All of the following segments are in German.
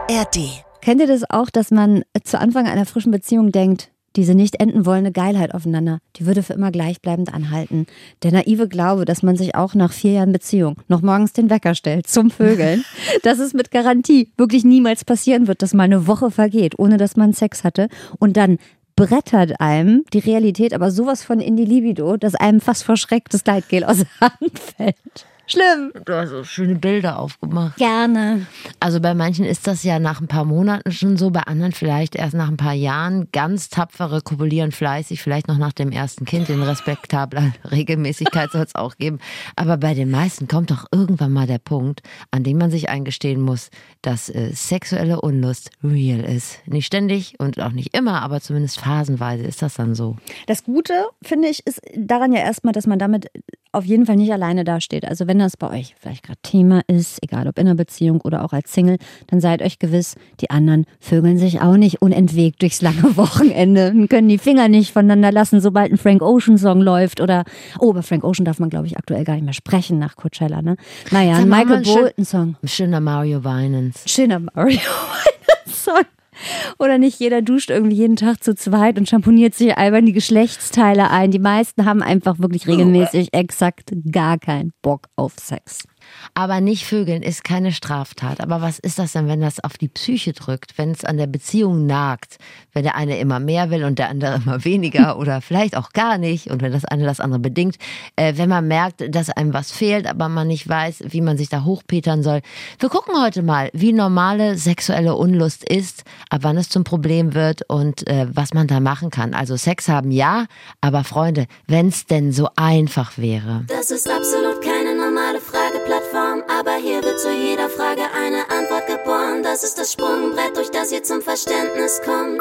ARD. Kennt ihr das auch, dass man zu Anfang einer frischen Beziehung denkt, diese nicht enden wollende Geilheit aufeinander, die würde für immer gleichbleibend anhalten. Der naive Glaube, dass man sich auch nach 4 Jahren Beziehung noch morgens den Wecker stellt zum Vögeln, dass es mit Garantie wirklich niemals passieren wird, dass mal eine Woche vergeht, ohne dass man Sex hatte und dann brettert einem die Realität aber sowas von in die Libido, dass einem fast vor Schreck das Gleitgel aus der Hand fällt. Schlimm. Du hast so schöne Bilder aufgemacht. Gerne. Also bei manchen ist das ja nach ein paar Monaten schon so, bei anderen vielleicht erst nach ein paar Jahren. Ganz tapfere kopulieren fleißig, vielleicht noch nach dem ersten Kind. In respektabler Regelmäßigkeit soll es auch geben. Aber bei den meisten kommt doch irgendwann mal der Punkt, an dem man sich eingestehen muss, dass sexuelle Unlust real ist. Nicht ständig und auch nicht immer, aber zumindest phasenweise ist das dann so. Das Gute, finde ich, ist daran ja erstmal, dass man damit auf jeden Fall nicht alleine dasteht. Also wenn das bei euch vielleicht gerade Thema ist, egal ob in einer Beziehung oder auch als Single, dann seid euch gewiss, die anderen vögeln sich auch nicht unentwegt durchs lange Wochenende und können die Finger nicht voneinander lassen, sobald ein Frank Ocean Song läuft oder, über Frank Ocean darf man, glaube ich, aktuell gar nicht mehr sprechen nach Coachella, ne? Naja, ein Michael Bolton Song. Schöner Mario Winans. Schöner Mario Winans Song. Oder nicht jeder duscht irgendwie jeden Tag zu zweit und schamponiert sich albern die Geschlechtsteile ein. Die meisten haben einfach wirklich regelmäßig exakt gar keinen Bock auf Sex. Aber nicht vögeln ist keine Straftat. Aber was ist das denn, wenn das auf die Psyche drückt, wenn es an der Beziehung nagt? Wenn der eine immer mehr will und der andere immer weniger oder vielleicht auch gar nicht und wenn das eine das andere bedingt. Wenn man merkt, dass einem was fehlt, aber man nicht weiß, wie man sich da hochpetern soll. Wir gucken heute mal, wie normale sexuelle Unlust ist, ab wann es zum Problem wird und was man da machen kann. Also Sex haben ja, aber Freunde, wenn es denn so einfach wäre. Das ist absolut keine normale Frageplattform, aber hier wird zu jeder Frage eine Antwort geboren. Das ist das Sprungbrett, durch das ihr zum Verständnis kommt.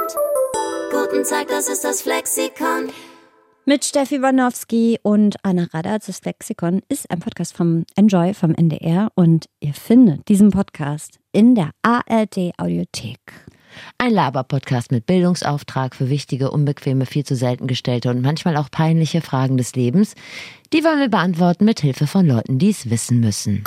Guten Tag, das ist das Flexikon. Mit Steffi Wanowski und Anna Radatz. Das Flexikon ist ein Podcast vom Enjoy, vom NDR und ihr findet diesen Podcast in der ARD Audiothek. Ein Laber-Podcast mit Bildungsauftrag für wichtige, unbequeme, viel zu selten gestellte und manchmal auch peinliche Fragen des Lebens. Die wollen wir beantworten mit Hilfe von Leuten, die es wissen müssen.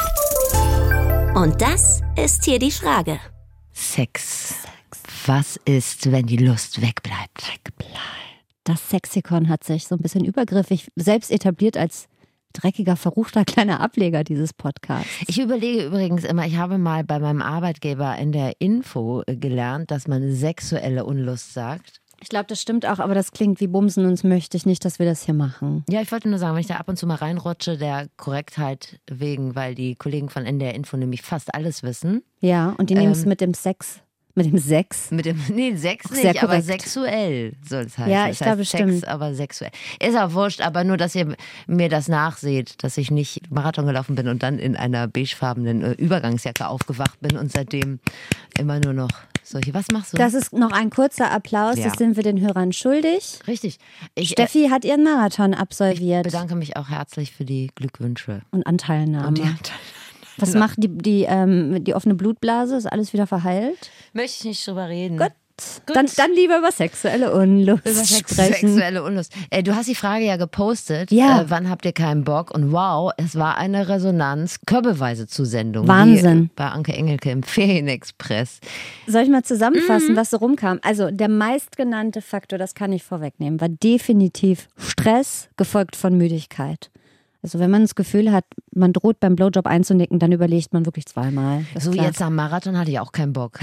Und das ist hier die Frage. Sex. Was ist, wenn die Lust wegbleibt? Das Sexikon hat sich so ein bisschen übergriffig selbst etabliert als dreckiger, verruchter kleiner Ableger dieses Podcasts. Ich überlege übrigens immer, ich habe mal bei meinem Arbeitgeber in der Info gelernt, dass man sexuelle Unlust sagt. Ich glaube, das stimmt auch, aber das klingt wie Bumsen und das möchte ich nicht, dass wir das hier machen. Ja, ich wollte nur sagen, wenn ich da ab und zu mal reinrutsche, der Korrektheit wegen, weil die Kollegen von NDR Info nämlich fast alles wissen. Ja, und die nehmen es mit dem Sex. Mit dem Sex? Nee, Sex sehr nicht, aber korrekt. Sexuell soll es heißen. Ja, ich das heißt glaube, Sex, stimmt. aber sexuell. Ist auch wurscht, aber nur, dass ihr mir das nachseht, dass ich nicht Marathon gelaufen bin und dann in einer beigefarbenen Übergangsjacke aufgewacht bin und seitdem immer nur noch solche. Was machst du? Das ist noch ein kurzer Applaus, Ja. Das sind wir den Hörern schuldig. Richtig. Steffi hat ihren Marathon Ich absolviert. bedanke mich auch herzlich für die Glückwünsche. Und Anteilnahme. Und die Was macht die offene Blutblase? Ist alles wieder verheilt? Möchte ich nicht drüber reden. Gut. Dann lieber über sexuelle Unlust sprechen. Sexuelle Unlust. Du hast die Frage ja gepostet. Ja. Wann habt ihr keinen Bock? Und wow, es war eine Resonanz. Körbeweise Zusendung. Wahnsinn. Wie bei Anke Engelke im Ferienexpress. Soll ich mal zusammenfassen, was so rumkam? Also der meistgenannte Faktor, das kann ich vorwegnehmen, war definitiv Stress, gefolgt von Müdigkeit. Also wenn man das Gefühl hat, man droht beim Blowjob einzunicken, dann überlegt man wirklich zweimal. So jetzt am Marathon hatte ich auch keinen Bock.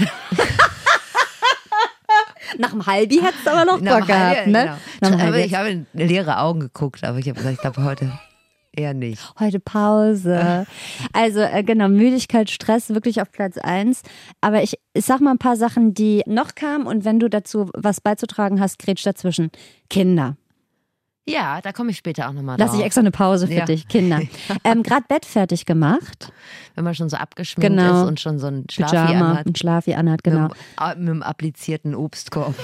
Nach dem Halbi hättest du aber noch Nach Bock dem Halbi, gehabt, ne? genau. Nach dem Halbi. Ich habe in leere Augen geguckt, aber ich habe gesagt, ich glaube heute eher nicht. Heute Pause. Also genau, Müdigkeit, Stress wirklich auf Platz 1. Aber ich sag mal ein paar Sachen, die noch kamen und wenn du dazu was beizutragen hast, grätsch dazwischen. Kinder. Ja, da komme ich später auch nochmal drauf. Lass ich extra eine Pause für dich, Kinder. Gerade Bett fertig gemacht. Wenn man schon so abgeschminkt Genau. ist und schon so ein Schlafi Pyjama, anhat. ein Schlafi anhat, genau. Mit einem applizierten Obstkorb.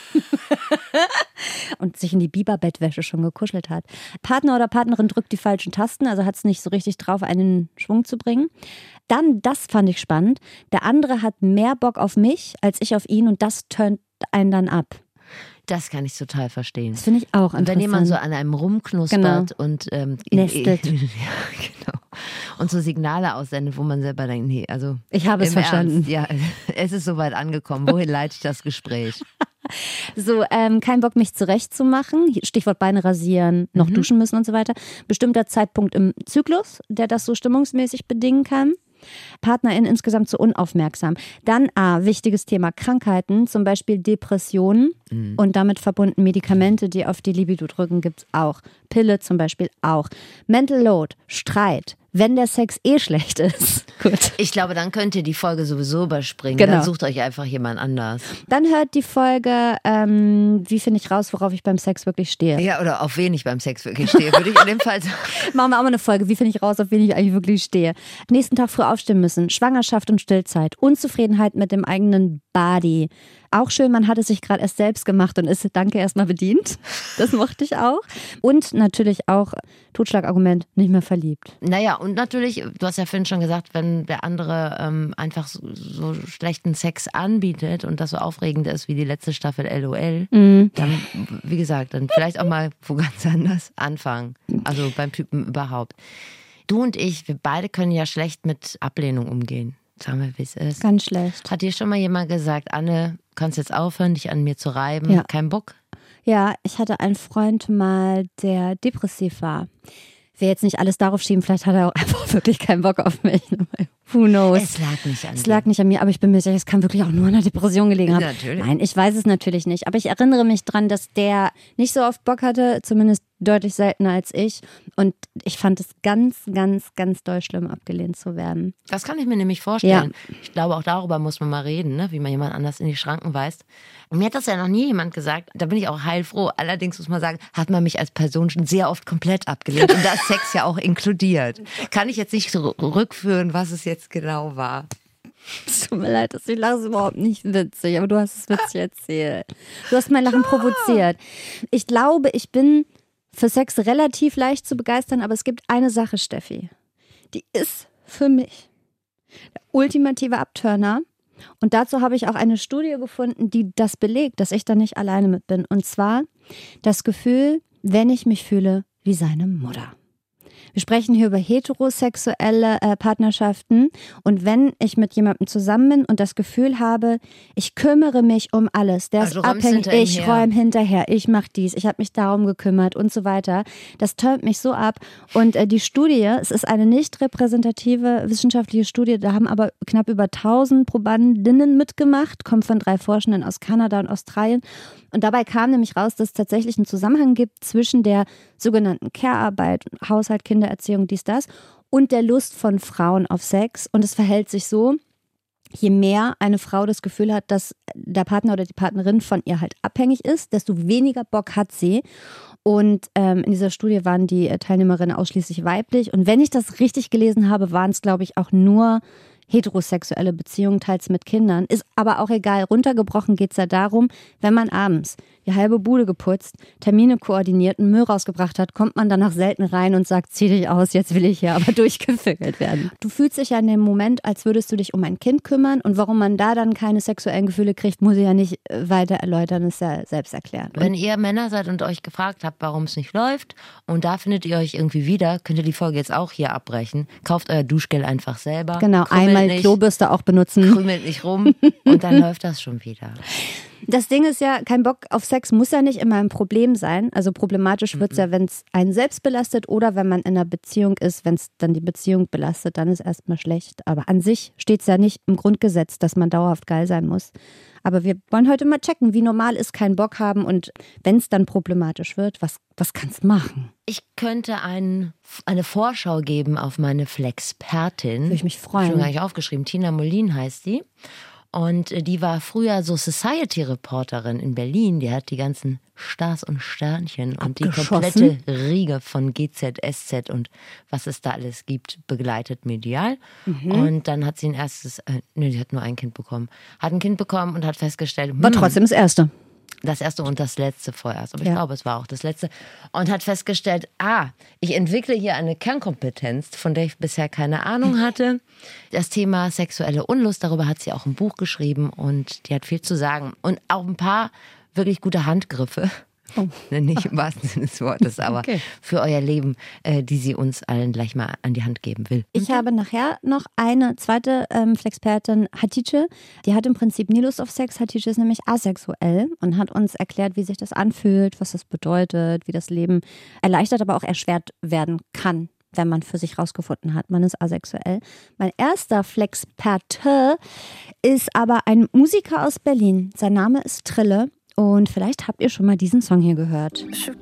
Und sich in die Biberbettwäsche schon gekuschelt hat. Partner oder Partnerin drückt die falschen Tasten, also hat es nicht so richtig drauf, einen Schwung zu bringen. Dann, das fand ich spannend, der andere hat mehr Bock auf mich als ich auf ihn und das turnt einen dann ab. Das kann ich total verstehen. Das finde ich auch interessant. Wenn jemand so an einem rumknuspert und nestelt. Ja, genau. Und so Signale aussendet, wo man selber denkt, nee, also ich habe es verstanden. Ernst, ja, es ist soweit angekommen. Wohin leite ich das Gespräch? So, kein Bock, mich zurechtzumachen. Stichwort Beine rasieren, noch duschen müssen und so weiter. Bestimmter Zeitpunkt im Zyklus, der das so stimmungsmäßig bedingen kann. PartnerInnen insgesamt zu unaufmerksam. Dann wichtiges Thema Krankheiten, zum Beispiel Depressionen und damit verbunden Medikamente, die auf die Libido drücken, gibt es auch. Pille zum Beispiel auch. Mental Load, Streit, wenn der Sex schlecht ist. Gut. Ich glaube, dann könnt ihr die Folge sowieso überspringen. Genau. Dann sucht euch einfach jemand anders. Dann hört die Folge, wie finde ich raus, worauf ich beim Sex wirklich stehe. Ja, oder auf wen ich beim Sex wirklich stehe, würde ich in dem Fall sagen. Machen wir auch mal eine Folge, wie finde ich raus, auf wen ich eigentlich wirklich stehe. Nächsten Tag früh aufstehen müssen, Schwangerschaft und Stillzeit, Unzufriedenheit mit dem eigenen Body. Auch schön, man hat es sich gerade erst selbst gemacht und ist, danke, erstmal bedient. Das mochte ich auch. Und natürlich auch, Totschlagargument, nicht mehr verliebt. Naja, und natürlich, du hast ja vorhin schon gesagt, wenn der andere einfach so schlechten Sex anbietet und das so aufregend ist wie die letzte Staffel LOL, dann, wie gesagt, dann vielleicht auch mal wo ganz anders anfangen. Also beim Typen überhaupt. Du und ich, wir beide können ja schlecht mit Ablehnung umgehen. Sagen wir, wie es ist. Ganz schlecht. Hat dir schon mal jemand gesagt, Anne, kannst jetzt aufhören, dich an mir zu reiben? Ja. Kein Bock? Ja, ich hatte einen Freund mal, der depressiv war. Ich will jetzt nicht alles darauf schieben, vielleicht hat er auch einfach wirklich keinen Bock auf mich. Who knows? Es lag nicht an dir. Es lag nicht an mir, aber ich bin mir sicher, es kann wirklich auch nur an der Depression gelegen haben. Natürlich. Nein, ich weiß es natürlich nicht. Aber ich erinnere mich dran, dass der nicht so oft Bock hatte, zumindest deutlich seltener als ich. Und ich fand es ganz, ganz, ganz doll schlimm, abgelehnt zu werden. Das kann ich mir nämlich vorstellen. Ja. Ich glaube, auch darüber muss man mal reden, ne? Wie man jemand anders in die Schranken weist. Und mir hat das ja noch nie jemand gesagt. Da bin ich auch heilfroh. Allerdings muss man sagen, hat man mich als Person schon sehr oft komplett abgelehnt. Und da ist Sex ja auch inkludiert. Kann ich jetzt nicht zurückführen, was es jetzt genau war. Es tut mir leid, dass ich lache, ist überhaupt nicht witzig, aber du hast es witzig erzählt. Du hast mein Lachen provoziert. Ich glaube, ich bin für Sex relativ leicht zu begeistern, aber es gibt eine Sache, Steffi, die ist für mich der ultimative Abturner. Und dazu habe ich auch eine Studie gefunden, die das belegt, dass ich da nicht alleine mit bin. Und zwar das Gefühl, wenn ich mich fühle wie seine Mutter. Wir sprechen hier über heterosexuelle Partnerschaften und wenn ich mit jemandem zusammen bin und das Gefühl habe, ich kümmere mich um alles, der also ist abhängig, ich räume hinterher, ich mache dies, ich habe mich darum gekümmert und so weiter, das turnt mich so ab. Und die Studie, es ist eine nicht repräsentative wissenschaftliche Studie, da haben aber knapp über 1000 Probandinnen mitgemacht, kommt von 3 Forschenden aus Kanada und Australien. Und dabei kam nämlich raus, dass es tatsächlich einen Zusammenhang gibt zwischen der sogenannten Care-Arbeit, Haushalt, Kindererziehung, dies, das und der Lust von Frauen auf Sex. Und es verhält sich so, je mehr eine Frau das Gefühl hat, dass der Partner oder die Partnerin von ihr halt abhängig ist, desto weniger Bock hat sie. Und in dieser Studie waren die Teilnehmerinnen ausschließlich weiblich. Und wenn ich das richtig gelesen habe, waren es, glaube ich, auch nur heterosexuelle Beziehungen, teils mit Kindern. Ist aber auch egal. Runtergebrochen geht es ja darum, wenn man abends die halbe Bude geputzt, Termine koordiniert und Müll rausgebracht hat, kommt man danach selten rein und sagt, zieh dich aus, jetzt will ich hier aber durchgevögelt werden. Du fühlst dich ja in dem Moment, als würdest du dich um ein Kind kümmern und warum man da dann keine sexuellen Gefühle kriegt, muss ich ja nicht weiter erläutern, ist ja selbsterklärend. Wenn ihr Männer seid und euch gefragt habt, warum es nicht läuft und da findet ihr euch irgendwie wieder, könnt ihr die Folge jetzt auch hier abbrechen. Kauft euer Duschgel einfach selber. Genau, einmal nicht, Klobürste auch benutzen. Krümelt nicht rum und dann läuft das schon wieder. Das Ding ist ja, kein Bock auf Sex muss ja nicht immer ein Problem sein. Also problematisch wird es ja, wenn es einen selbst belastet oder wenn man in einer Beziehung ist, wenn es dann die Beziehung belastet, dann ist erstmal schlecht. Aber an sich steht es ja nicht im Grundgesetz, dass man dauerhaft geil sein muss. Aber wir wollen heute mal checken, wie normal ist kein Bock haben und wenn es dann problematisch wird, was kannst du machen? Ich könnte eine Vorschau geben auf meine Flexpertin. Würde ich mich freuen. Ich habe schon gar nicht aufgeschrieben. Tina Molin heißt die. Und die war früher so Society-Reporterin in Berlin. Die hat die ganzen Stars und Sternchen und die komplette Riege von GZ, SZ und was es da alles gibt, begleitet medial. Und dann hat sie sie hat nur ein Kind bekommen. Hat ein Kind bekommen und hat festgestellt, war trotzdem das erste. Das erste und das letzte vorerst, aber ich glaube, es war auch das letzte. Und hat festgestellt, ich entwickle hier eine Kernkompetenz, von der ich bisher keine Ahnung hatte. Das Thema sexuelle Unlust, darüber hat sie auch ein Buch geschrieben und die hat viel zu sagen. Und auch ein paar wirklich gute Handgriffe. Oh. Nicht im wahrsten Sinne des Wortes, aber für euer Leben, die sie uns allen gleich mal an die Hand geben will. Ich habe nachher noch eine zweite Flexpertin, Hatice. Die hat im Prinzip nie Lust auf Sex. Hatice ist nämlich asexuell und hat uns erklärt, wie sich das anfühlt, was das bedeutet, wie das Leben erleichtert, aber auch erschwert werden kann, wenn man für sich rausgefunden hat, man ist asexuell. Mein erster Flexperte ist aber ein Musiker aus Berlin. Sein Name ist Trille. Und vielleicht habt ihr schon mal diesen Song hier gehört.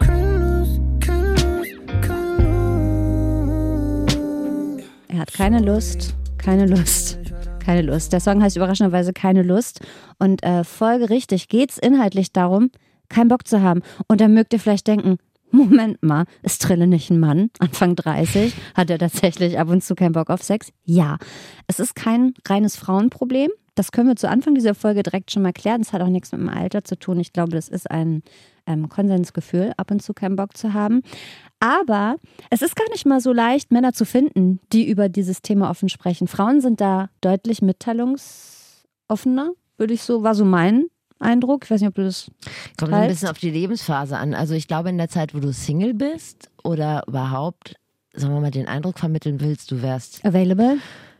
Er hat keine Lust. Der Song heißt überraschenderweise Keine Lust. Und folgerichtig geht es inhaltlich darum, keinen Bock zu haben. Und dann mögt ihr vielleicht denken, Moment mal, ist Trille nicht ein Mann? Anfang 30, hat er tatsächlich ab und zu keinen Bock auf Sex? Ja, es ist kein reines Frauenproblem. Das können wir zu Anfang dieser Folge direkt schon mal klären. Das hat auch nichts mit dem Alter zu tun. Ich glaube, das ist ein Konsensgefühl, ab und zu keinen Bock zu haben. Aber es ist gar nicht mal so leicht, Männer zu finden, die über dieses Thema offen sprechen. Frauen sind da deutlich mitteilungsoffener, war so mein Eindruck. Ich weiß nicht, ob du das kommt ein bisschen auf die Lebensphase an. Also ich glaube, in der Zeit, wo du Single bist oder überhaupt, sagen wir mal, den Eindruck vermitteln willst, du wärst available,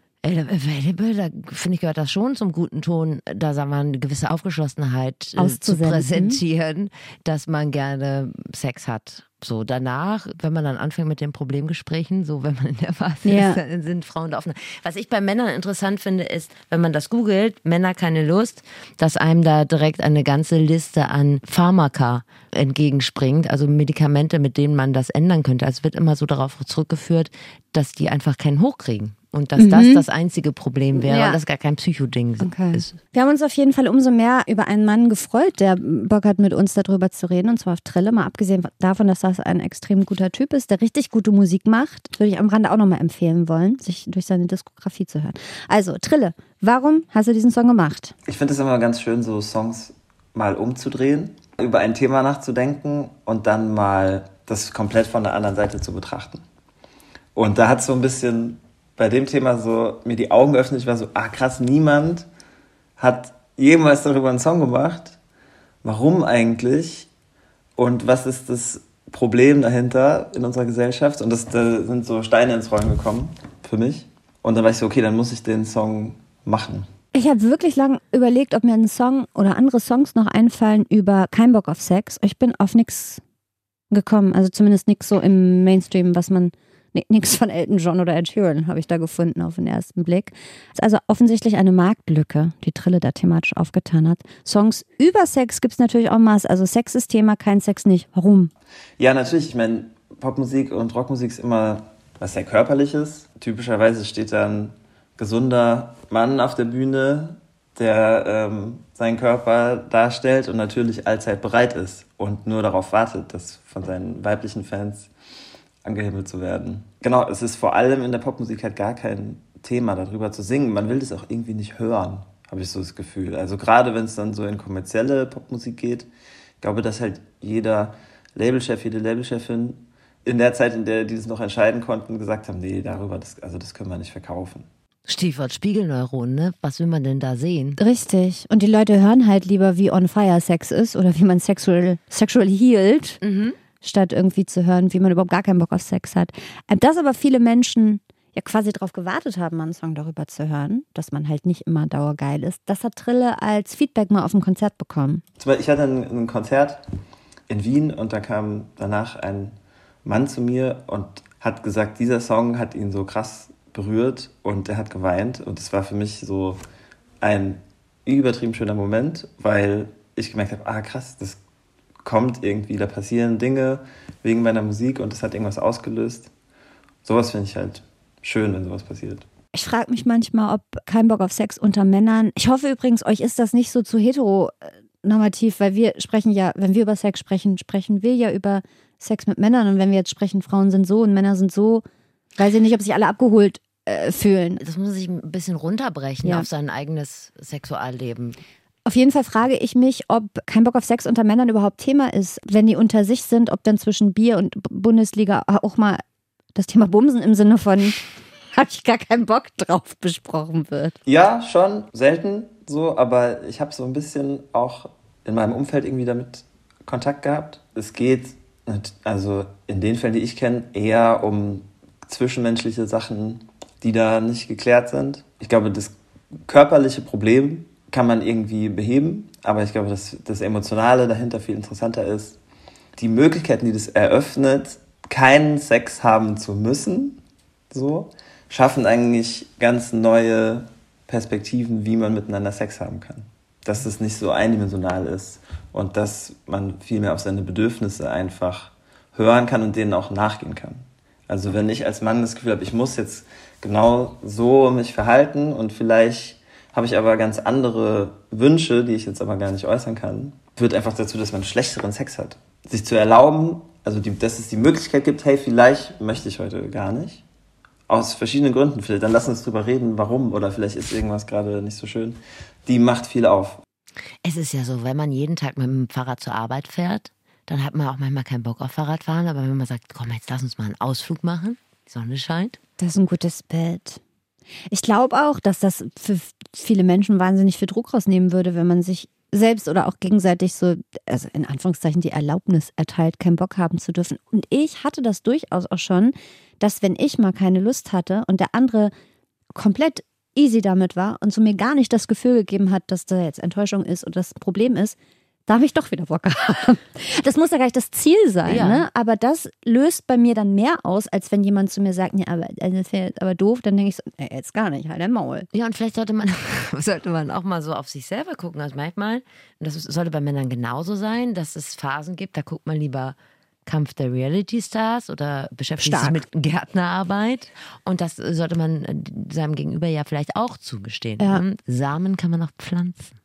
da finde ich, gehört das schon zum guten Ton, da sagen wir eine gewisse Aufgeschlossenheit zu präsentieren, dass man gerne Sex hat. So danach, wenn man dann anfängt mit den Problemgesprächen, so wenn man in der Phase ist, dann sind Frauen da offen. Was ich bei Männern interessant finde, ist, wenn man das googelt, Männer keine Lust, dass einem da direkt eine ganze Liste an Pharmaka entgegenspringt, also Medikamente, mit denen man das ändern könnte. Also es wird immer so darauf zurückgeführt, dass die einfach keinen hochkriegen. Und dass das einzige Problem wäre, und das gar kein Psychoding ist. Wir haben uns auf jeden Fall umso mehr über einen Mann gefreut, der Bock hat, mit uns darüber zu reden. Und zwar auf Trille. Mal abgesehen davon, dass das ein extrem guter Typ ist, der richtig gute Musik macht, würde ich am Rande auch nochmal empfehlen wollen, sich durch seine Diskografie zu hören. Also, Trille, warum hast du diesen Song gemacht? Ich finde es immer ganz schön, so Songs mal umzudrehen, über ein Thema nachzudenken und dann mal das komplett von der anderen Seite zu betrachten. Und da hat so ein bisschen bei dem Thema so mir die Augen geöffnet. Ich war so, krass, niemand hat jemals darüber einen Song gemacht. Warum eigentlich? Und was ist das Problem dahinter in unserer Gesellschaft? Und da sind so Steine ins Rollen gekommen für mich. Und dann war ich so, okay, dann muss ich den Song machen. Ich habe wirklich lange überlegt, ob mir ein Song oder andere Songs noch einfallen über kein Bock auf Sex. Ich bin auf nichts gekommen. Also zumindest nichts so im Mainstream, was man... Nichts von Elton John oder Ed Sheeran habe ich da gefunden auf den ersten Blick. Das ist also offensichtlich eine Marktlücke, die Trille da thematisch aufgetan hat. Songs über Sex gibt es natürlich auch Maß. Also Sex ist Thema, kein Sex nicht. Warum? Ja, natürlich. Ich meine, Popmusik und Rockmusik ist immer was sehr Körperliches. Typischerweise steht da ein gesunder Mann auf der Bühne, der seinen Körper darstellt und natürlich allzeit bereit ist und nur darauf wartet, dass von seinen weiblichen Fans angehimmelt zu werden. Genau, es ist vor allem in der Popmusik halt gar kein Thema, darüber zu singen. Man will das auch irgendwie nicht hören, habe ich so das Gefühl. Also gerade wenn es dann so in kommerzielle Popmusik geht, ich glaube, dass halt jeder Labelchef, jede Labelchefin in der Zeit, in der die das noch entscheiden konnten, gesagt haben, nee, das können wir nicht verkaufen. Stichwort Spiegelneuronen, ne? Was will man denn da sehen? Richtig. Und die Leute hören halt lieber, wie on fire Sex ist oder wie man sexual healed. Statt irgendwie zu hören, wie man überhaupt gar keinen Bock auf Sex hat. Dass aber viele Menschen ja quasi darauf gewartet haben, mal einen Song darüber zu hören, dass man halt nicht immer dauergeil ist, das hat Trille als Feedback mal auf dem Konzert bekommen. Ich hatte ein Konzert in Wien und da kam danach ein Mann zu mir und hat gesagt, dieser Song hat ihn so krass berührt und er hat geweint. Und es war für mich so ein übertrieben schöner Moment, weil ich gemerkt habe, krass, das kommt irgendwie, da passieren Dinge wegen meiner Musik und das hat irgendwas ausgelöst. Sowas finde ich halt schön, wenn sowas passiert. Ich frage mich manchmal, ob kein Bock auf Sex unter Männern. Ich hoffe übrigens, euch ist das nicht so zu heteronormativ, weil wir sprechen ja, wenn wir über Sex sprechen, sprechen wir ja über Sex mit Männern. Und wenn wir jetzt sprechen, Frauen sind so und Männer sind so, weiß ich nicht, ob sich alle abgeholt fühlen. Das muss sich ein bisschen runterbrechen auf sein eigenes Sexualleben. Auf jeden Fall frage ich mich, ob kein Bock auf Sex unter Männern überhaupt Thema ist. Wenn die unter sich sind, ob dann zwischen Bier und Bundesliga auch mal das Thema Bumsen im Sinne von habe ich gar keinen Bock drauf besprochen wird. Ja, schon, selten so, aber ich habe so ein bisschen auch in meinem Umfeld irgendwie damit Kontakt gehabt. Es geht, also in den Fällen, die ich kenne, eher um zwischenmenschliche Sachen, die da nicht geklärt sind. Ich glaube, das körperliche Problem kann man irgendwie beheben, aber ich glaube, dass das Emotionale dahinter viel interessanter ist. Die Möglichkeiten, die das eröffnet, keinen Sex haben zu müssen, so, schaffen eigentlich ganz neue Perspektiven, wie man miteinander Sex haben kann. Dass es nicht so eindimensional ist und dass man viel mehr auf seine Bedürfnisse einfach hören kann und denen auch nachgehen kann. Also wenn ich als Mann das Gefühl habe, ich muss jetzt genau so mich verhalten und vielleicht habe ich aber ganz andere Wünsche, die ich jetzt aber gar nicht äußern kann, führt einfach dazu, dass man schlechteren Sex hat. Sich zu erlauben, also dass es die Möglichkeit gibt, hey, vielleicht möchte ich heute gar nicht. Aus verschiedenen Gründen vielleicht. Dann lass uns drüber reden, warum. Oder vielleicht ist irgendwas gerade nicht so schön. Die macht viel auf. Es ist ja so, wenn man jeden Tag mit dem Fahrrad zur Arbeit fährt, dann hat man auch manchmal keinen Bock auf Fahrradfahren. Aber wenn man sagt, komm, jetzt lass uns mal einen Ausflug machen, die Sonne scheint. Das ist ein gutes Bild. Ich glaube auch, dass das für viele Menschen wahnsinnig viel Druck rausnehmen würde, wenn man sich selbst oder auch gegenseitig so, also in Anführungszeichen, die Erlaubnis erteilt, keinen Bock haben zu dürfen. Und ich hatte das durchaus auch schon, dass wenn ich mal keine Lust hatte und der andere komplett easy damit war und so mir gar nicht das Gefühl gegeben hat, dass da jetzt Enttäuschung ist oder das Problem ist, da habe ich doch wieder Bock gehabt. Das muss ja gar nicht das Ziel sein, Ja. ne? Aber das löst bei mir dann mehr aus, als wenn jemand zu mir sagt, ja, aber das ist ja jetzt aber doof, dann denke ich so, nee, jetzt gar nicht, halt dein Maul. Ja, und vielleicht sollte man auch mal so auf sich selber gucken. Also manchmal, und das sollte bei Männern genauso sein, dass es Phasen gibt, da guckt man lieber Kampf der Reality Stars oder beschäftigt sich Stark. mit Gärtnerarbeit. Und das sollte man seinem Gegenüber ja vielleicht auch zugestehen. Ja. Samen kann man auch pflanzen.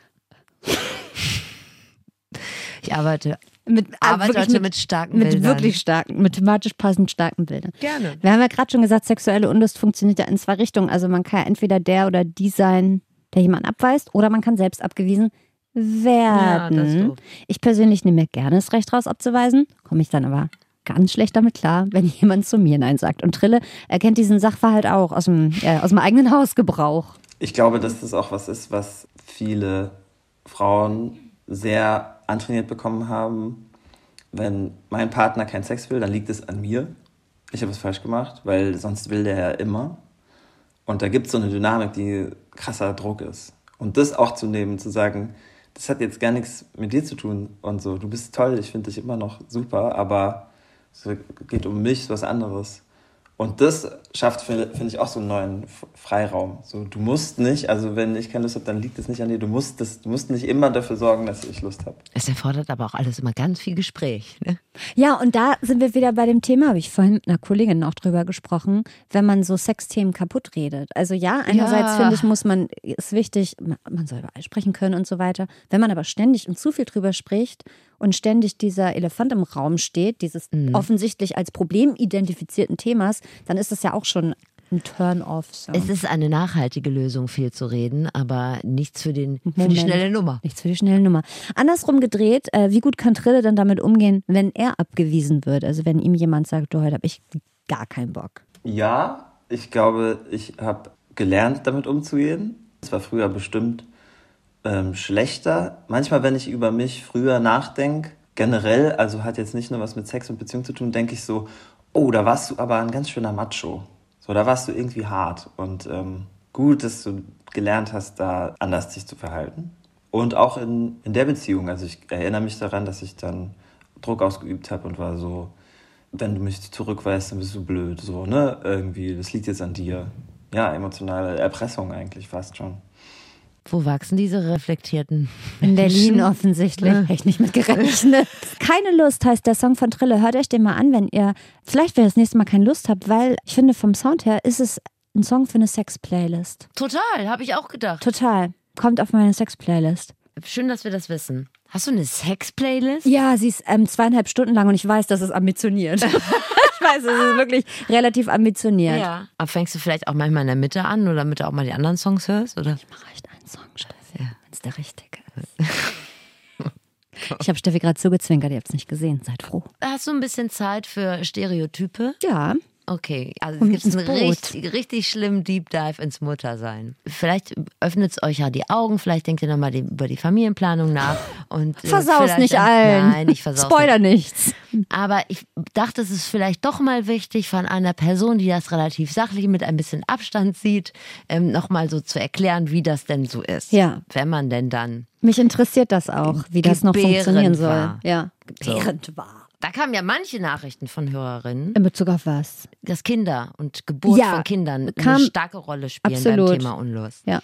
Ich arbeite wirklich heute mit starken mit Bildern. wirklich starken, mit thematisch passend starken Bildern. Gerne. Wir haben ja gerade schon gesagt, sexuelle Unlust funktioniert ja in zwei Richtungen. Also man kann entweder der oder die sein, der jemanden abweist, oder man kann selbst abgewiesen werden. Ja, das ist doof. Ich persönlich nehme mir gerne das Recht raus, abzuweisen, komme ich dann aber ganz schlecht damit klar, wenn jemand zu mir Nein sagt. Und Trille erkennt diesen Sachverhalt auch aus dem eigenen Hausgebrauch. Ich glaube, dass das auch was ist, was viele Frauen sehr antrainiert bekommen haben. Wenn mein Partner keinen Sex will, dann liegt es an mir. Ich habe es falsch gemacht, weil sonst will der ja immer. Und da gibt es so eine Dynamik, die krasser Druck ist. Und das auch zu nehmen, zu sagen, das hat jetzt gar nichts mit dir zu tun und so. Du bist toll, ich finde dich immer noch super, aber es geht um mich, was anderes. Und das schafft, finde ich, auch so einen neuen Freiraum. So, du musst nicht, also wenn ich keine Lust habe, dann liegt es nicht an dir. Du musst nicht immer dafür sorgen, dass ich Lust habe. Es erfordert aber auch alles immer ganz viel Gespräch. Ne? Ja, und da sind wir wieder bei dem Thema, habe ich vorhin mit einer Kollegin auch drüber gesprochen, wenn man so Sexthemen kaputt redet. Also ja, einerseits finde ich, ist wichtig, man soll über alles sprechen können und so weiter. Wenn man aber ständig und zu viel drüber spricht und ständig dieser Elefant im Raum steht, dieses offensichtlich als Problem identifizierten Themas, dann ist das ja auch schon ein Turn-off. So. Es ist eine nachhaltige Lösung, viel zu reden, aber nichts für die schnelle Nummer. Nichts für die schnelle Nummer. Andersrum gedreht, wie gut kann Trille dann damit umgehen, wenn er abgewiesen wird? Also wenn ihm jemand sagt, du, heute habe ich gar keinen Bock. Ja, ich glaube, ich habe gelernt, damit umzugehen. Es war früher bestimmt schlechter. Manchmal, wenn ich über mich früher nachdenke, generell, also hat jetzt nicht nur was mit Sex und Beziehung zu tun, denke ich so, oh, da warst du aber ein ganz schöner Macho. So, da warst du irgendwie hart. Und gut, dass du gelernt hast, da anders dich zu verhalten. Und auch in der Beziehung. Also ich erinnere mich daran, dass ich dann Druck ausgeübt habe und war so, wenn du mich zurückweist, dann bist du blöd. So, ne? Irgendwie, das liegt jetzt an dir. Ja, emotionale Erpressung eigentlich fast schon. Wo wachsen diese reflektierten In Berlin Menschen? offensichtlich. Hätte ich nicht mit gerechnet. Keine Lust heißt der Song von Trille. Hört euch den mal an, wenn ihr vielleicht das nächste Mal keine Lust habt, weil ich finde, vom Sound her ist es ein Song für eine Sex-Playlist. Total, habe ich auch gedacht. Total. Kommt auf meine Sex-Playlist. Schön, dass wir das wissen. Hast du eine Sex-Playlist? Ja, sie ist 2,5 Stunden lang und ich weiß, das ist ambitioniert. Ich weiß, es ist wirklich relativ ambitioniert. Ja. Aber fängst du vielleicht auch manchmal in der Mitte an oder damit du auch mal die anderen Songs hörst? Oder? Mir reicht ein Song, Steffi, wenn es der richtige ist. Ich habe Steffi gerade zugezwinkert, ihr habt es nicht gesehen. Seid froh. Hast du ein bisschen Zeit für Stereotype? Ja, Okay, also es gibt einen richtig schlimmen Deep Dive ins Muttersein. Vielleicht öffnet es euch ja die Augen, vielleicht denkt ihr nochmal über die Familienplanung nach. Und versaus nicht allen. Nein, ich versaus Spoiler nichts. Aber ich dachte, es ist vielleicht doch mal wichtig, von einer Person, die das relativ sachlich mit ein bisschen Abstand sieht, nochmal so zu erklären, wie das denn so ist. Ja. Wenn man denn dann... Mich interessiert das auch, wie das noch funktionieren soll. War. Ja, gebärend war. Da kamen ja manche Nachrichten von Hörerinnen. In Bezug auf was? Dass Kinder und Geburt von Kindern eine starke Rolle spielen beim Thema Unlust. Ja.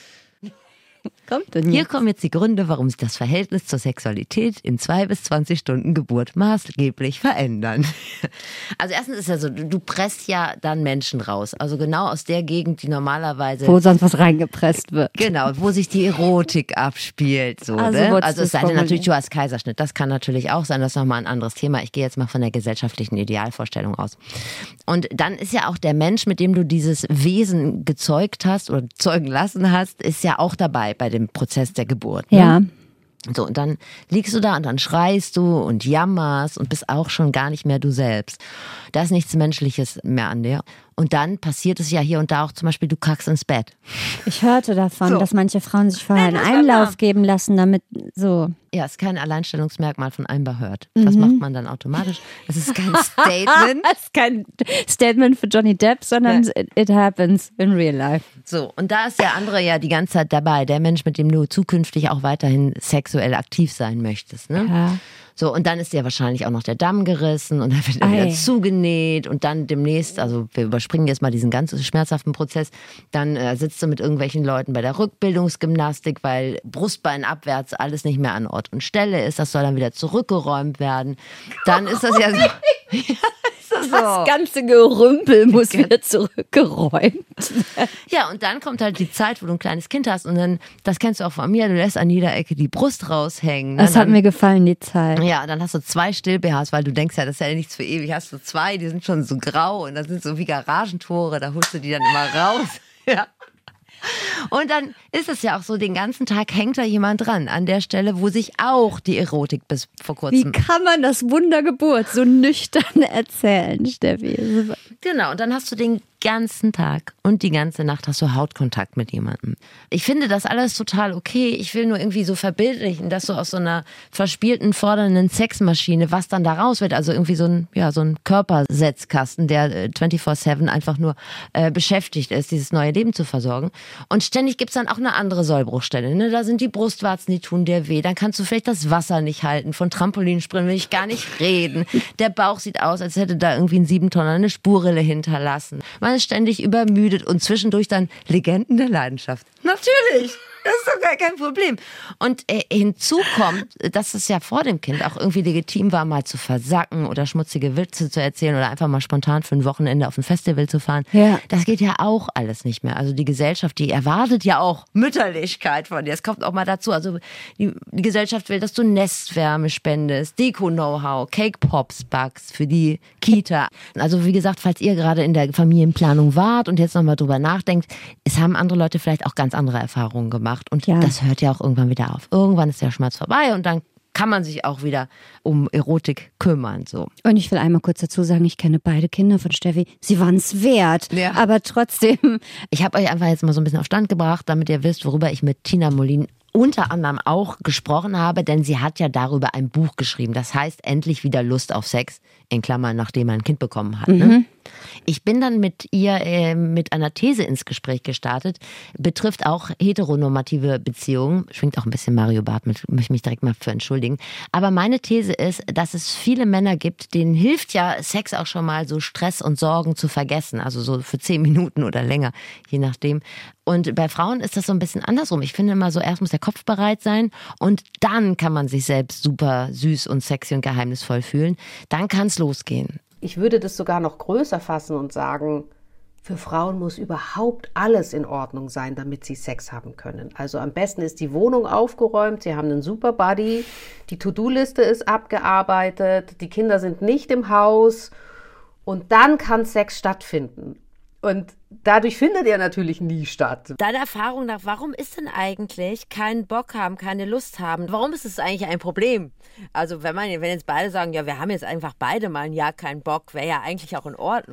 Kommt denn Hier kommen jetzt die Gründe, warum sich das Verhältnis zur Sexualität in 2 bis 20 Stunden Geburt maßgeblich verändern. Also erstens ist ja so, du presst ja dann Menschen raus. Also genau aus der Gegend, die normalerweise... Wo sonst was reingepresst wird. Genau, wo sich die Erotik abspielt. So, also es sei denn natürlich, du hast Kaiserschnitt. Das kann natürlich auch sein, das ist nochmal ein anderes Thema. Ich gehe jetzt mal von der gesellschaftlichen Idealvorstellung aus. Und dann ist ja auch der Mensch, mit dem du dieses Wesen gezeugt hast oder zeugen lassen hast, ist ja auch dabei bei dem Prozess der Geburt. Ne? Ja. So, und dann liegst du da und dann schreist du und jammerst und bist auch schon gar nicht mehr du selbst. Da ist nichts Menschliches mehr an dir. Und dann passiert es ja hier und da auch zum Beispiel, du kackst ins Bett. Ich hörte davon, dass manche Frauen sich vorher einen Einlauf geben lassen, damit so... Ja, es ist kein Alleinstellungsmerkmal von einem hört. Das macht man dann automatisch. Es ist kein Statement. Es ist kein Statement für Johnny Depp, sondern it happens in real life. So, und da ist der andere ja die ganze Zeit dabei. Der Mensch, mit dem du zukünftig auch weiterhin sexuell aktiv sein möchtest. Ne? Ja. So, und dann ist dir wahrscheinlich auch noch der Damm gerissen und dann wird er wieder zugenäht und dann demnächst, also wir überspringen jetzt mal diesen ganz schmerzhaften Prozess, dann sitzt du mit irgendwelchen Leuten bei der Rückbildungsgymnastik, weil Brustbein abwärts alles nicht mehr an Ort und Stelle ist. Das soll dann wieder zurückgeräumt werden. Dann ist das ja so... Das ganze Gerümpel muss wieder zurückgeräumt werden. Ja, und dann kommt halt die Zeit, wo du ein kleines Kind hast und dann, das kennst du auch von mir, du lässt an jeder Ecke die Brust raushängen. Das hat mir gefallen, die Zeit. Ja, dann hast du 2 Still-BHs, weil du denkst ja, das ist ja nichts für ewig. Hast du 2, die sind schon so grau und das sind so wie Garagentore, da holst du die dann immer raus. Ja. Und dann ist es ja auch so, den ganzen Tag hängt da jemand dran, an der Stelle, wo sich auch die Erotik bis vor kurzem... Wie kann man das Wundergeburt so nüchtern erzählen, Steffi? Genau, und dann hast du den ganzen Tag und die ganze Nacht hast du Hautkontakt mit jemandem. Ich finde das alles total okay. Ich will nur irgendwie so verbildlichen, dass so aus so einer verspielten, fordernden Sexmaschine, was dann da raus wird, also irgendwie so ein Körpersetzkasten, der 24/7 einfach nur beschäftigt ist, dieses neue Leben zu versorgen. Und ständig gibt's dann auch eine andere Sollbruchstelle. Ne? Da sind die Brustwarzen, die tun dir weh. Dann kannst du vielleicht das Wasser nicht halten. Von Trampolinspringen will ich gar nicht reden. Der Bauch sieht aus, als hätte da irgendwie ein 7-Tonner eine Spurrille hinterlassen. Man ist ständig übermüdet und zwischendurch dann Legenden der Leidenschaft. Natürlich! Das ist doch gar kein Problem. Und hinzu kommt, dass es ja vor dem Kind auch irgendwie legitim war, mal zu versacken oder schmutzige Witze zu erzählen oder einfach mal spontan für ein Wochenende auf ein Festival zu fahren. Ja. Das geht ja auch alles nicht mehr. Also die Gesellschaft, die erwartet ja auch Mütterlichkeit von dir. Das kommt auch mal dazu. Also die Gesellschaft will, dass du Nestwärme spendest, Deko-Know-how, Cake-Pops backst für die Kita. Also wie gesagt, falls ihr gerade in der Familienplanung wart und jetzt nochmal drüber nachdenkt, es haben andere Leute vielleicht auch ganz andere Erfahrungen gemacht. Und das hört ja auch irgendwann wieder auf. Irgendwann ist der Schmerz vorbei und dann kann man sich auch wieder um Erotik kümmern. So. Und ich will einmal kurz dazu sagen, ich kenne beide Kinder von Steffi. Sie waren es wert, aber trotzdem. Ich habe euch einfach jetzt mal so ein bisschen auf Stand gebracht, damit ihr wisst, worüber ich mit Tina Molin unter anderem auch gesprochen habe, denn sie hat ja darüber ein Buch geschrieben. Das heißt, endlich wieder Lust auf Sex, in Klammern, nachdem man ein Kind bekommen hat. Ne? Ich bin dann mit ihr mit einer These ins Gespräch gestartet, betrifft auch heteronormative Beziehungen, schwingt auch ein bisschen Mario Barth mit, möchte ich mich direkt mal für entschuldigen. Aber meine These ist, dass es viele Männer gibt, denen hilft ja Sex auch schon mal so Stress und Sorgen zu vergessen, also so für 10 Minuten oder länger, je nachdem. Und bei Frauen ist das so ein bisschen andersrum. Ich finde immer so, erst muss der Kopf bereit sein und dann kann man sich selbst super süß und sexy und geheimnisvoll fühlen. Dann kann es losgehen. Ich würde das sogar noch größer fassen und sagen, für Frauen muss überhaupt alles in Ordnung sein, damit sie Sex haben können. Also am besten ist die Wohnung aufgeräumt, sie haben einen super Buddy, die To-Do-Liste ist abgearbeitet, die Kinder sind nicht im Haus und dann kann Sex stattfinden. Und dadurch findet er natürlich nie statt. Deiner Erfahrung nach, warum ist denn eigentlich keinen Bock haben, keine Lust haben? Warum ist es eigentlich ein Problem? Also wenn jetzt beide sagen, ja, wir haben jetzt einfach beide mal ein Jahr keinen Bock, wäre ja eigentlich auch in Ordnung.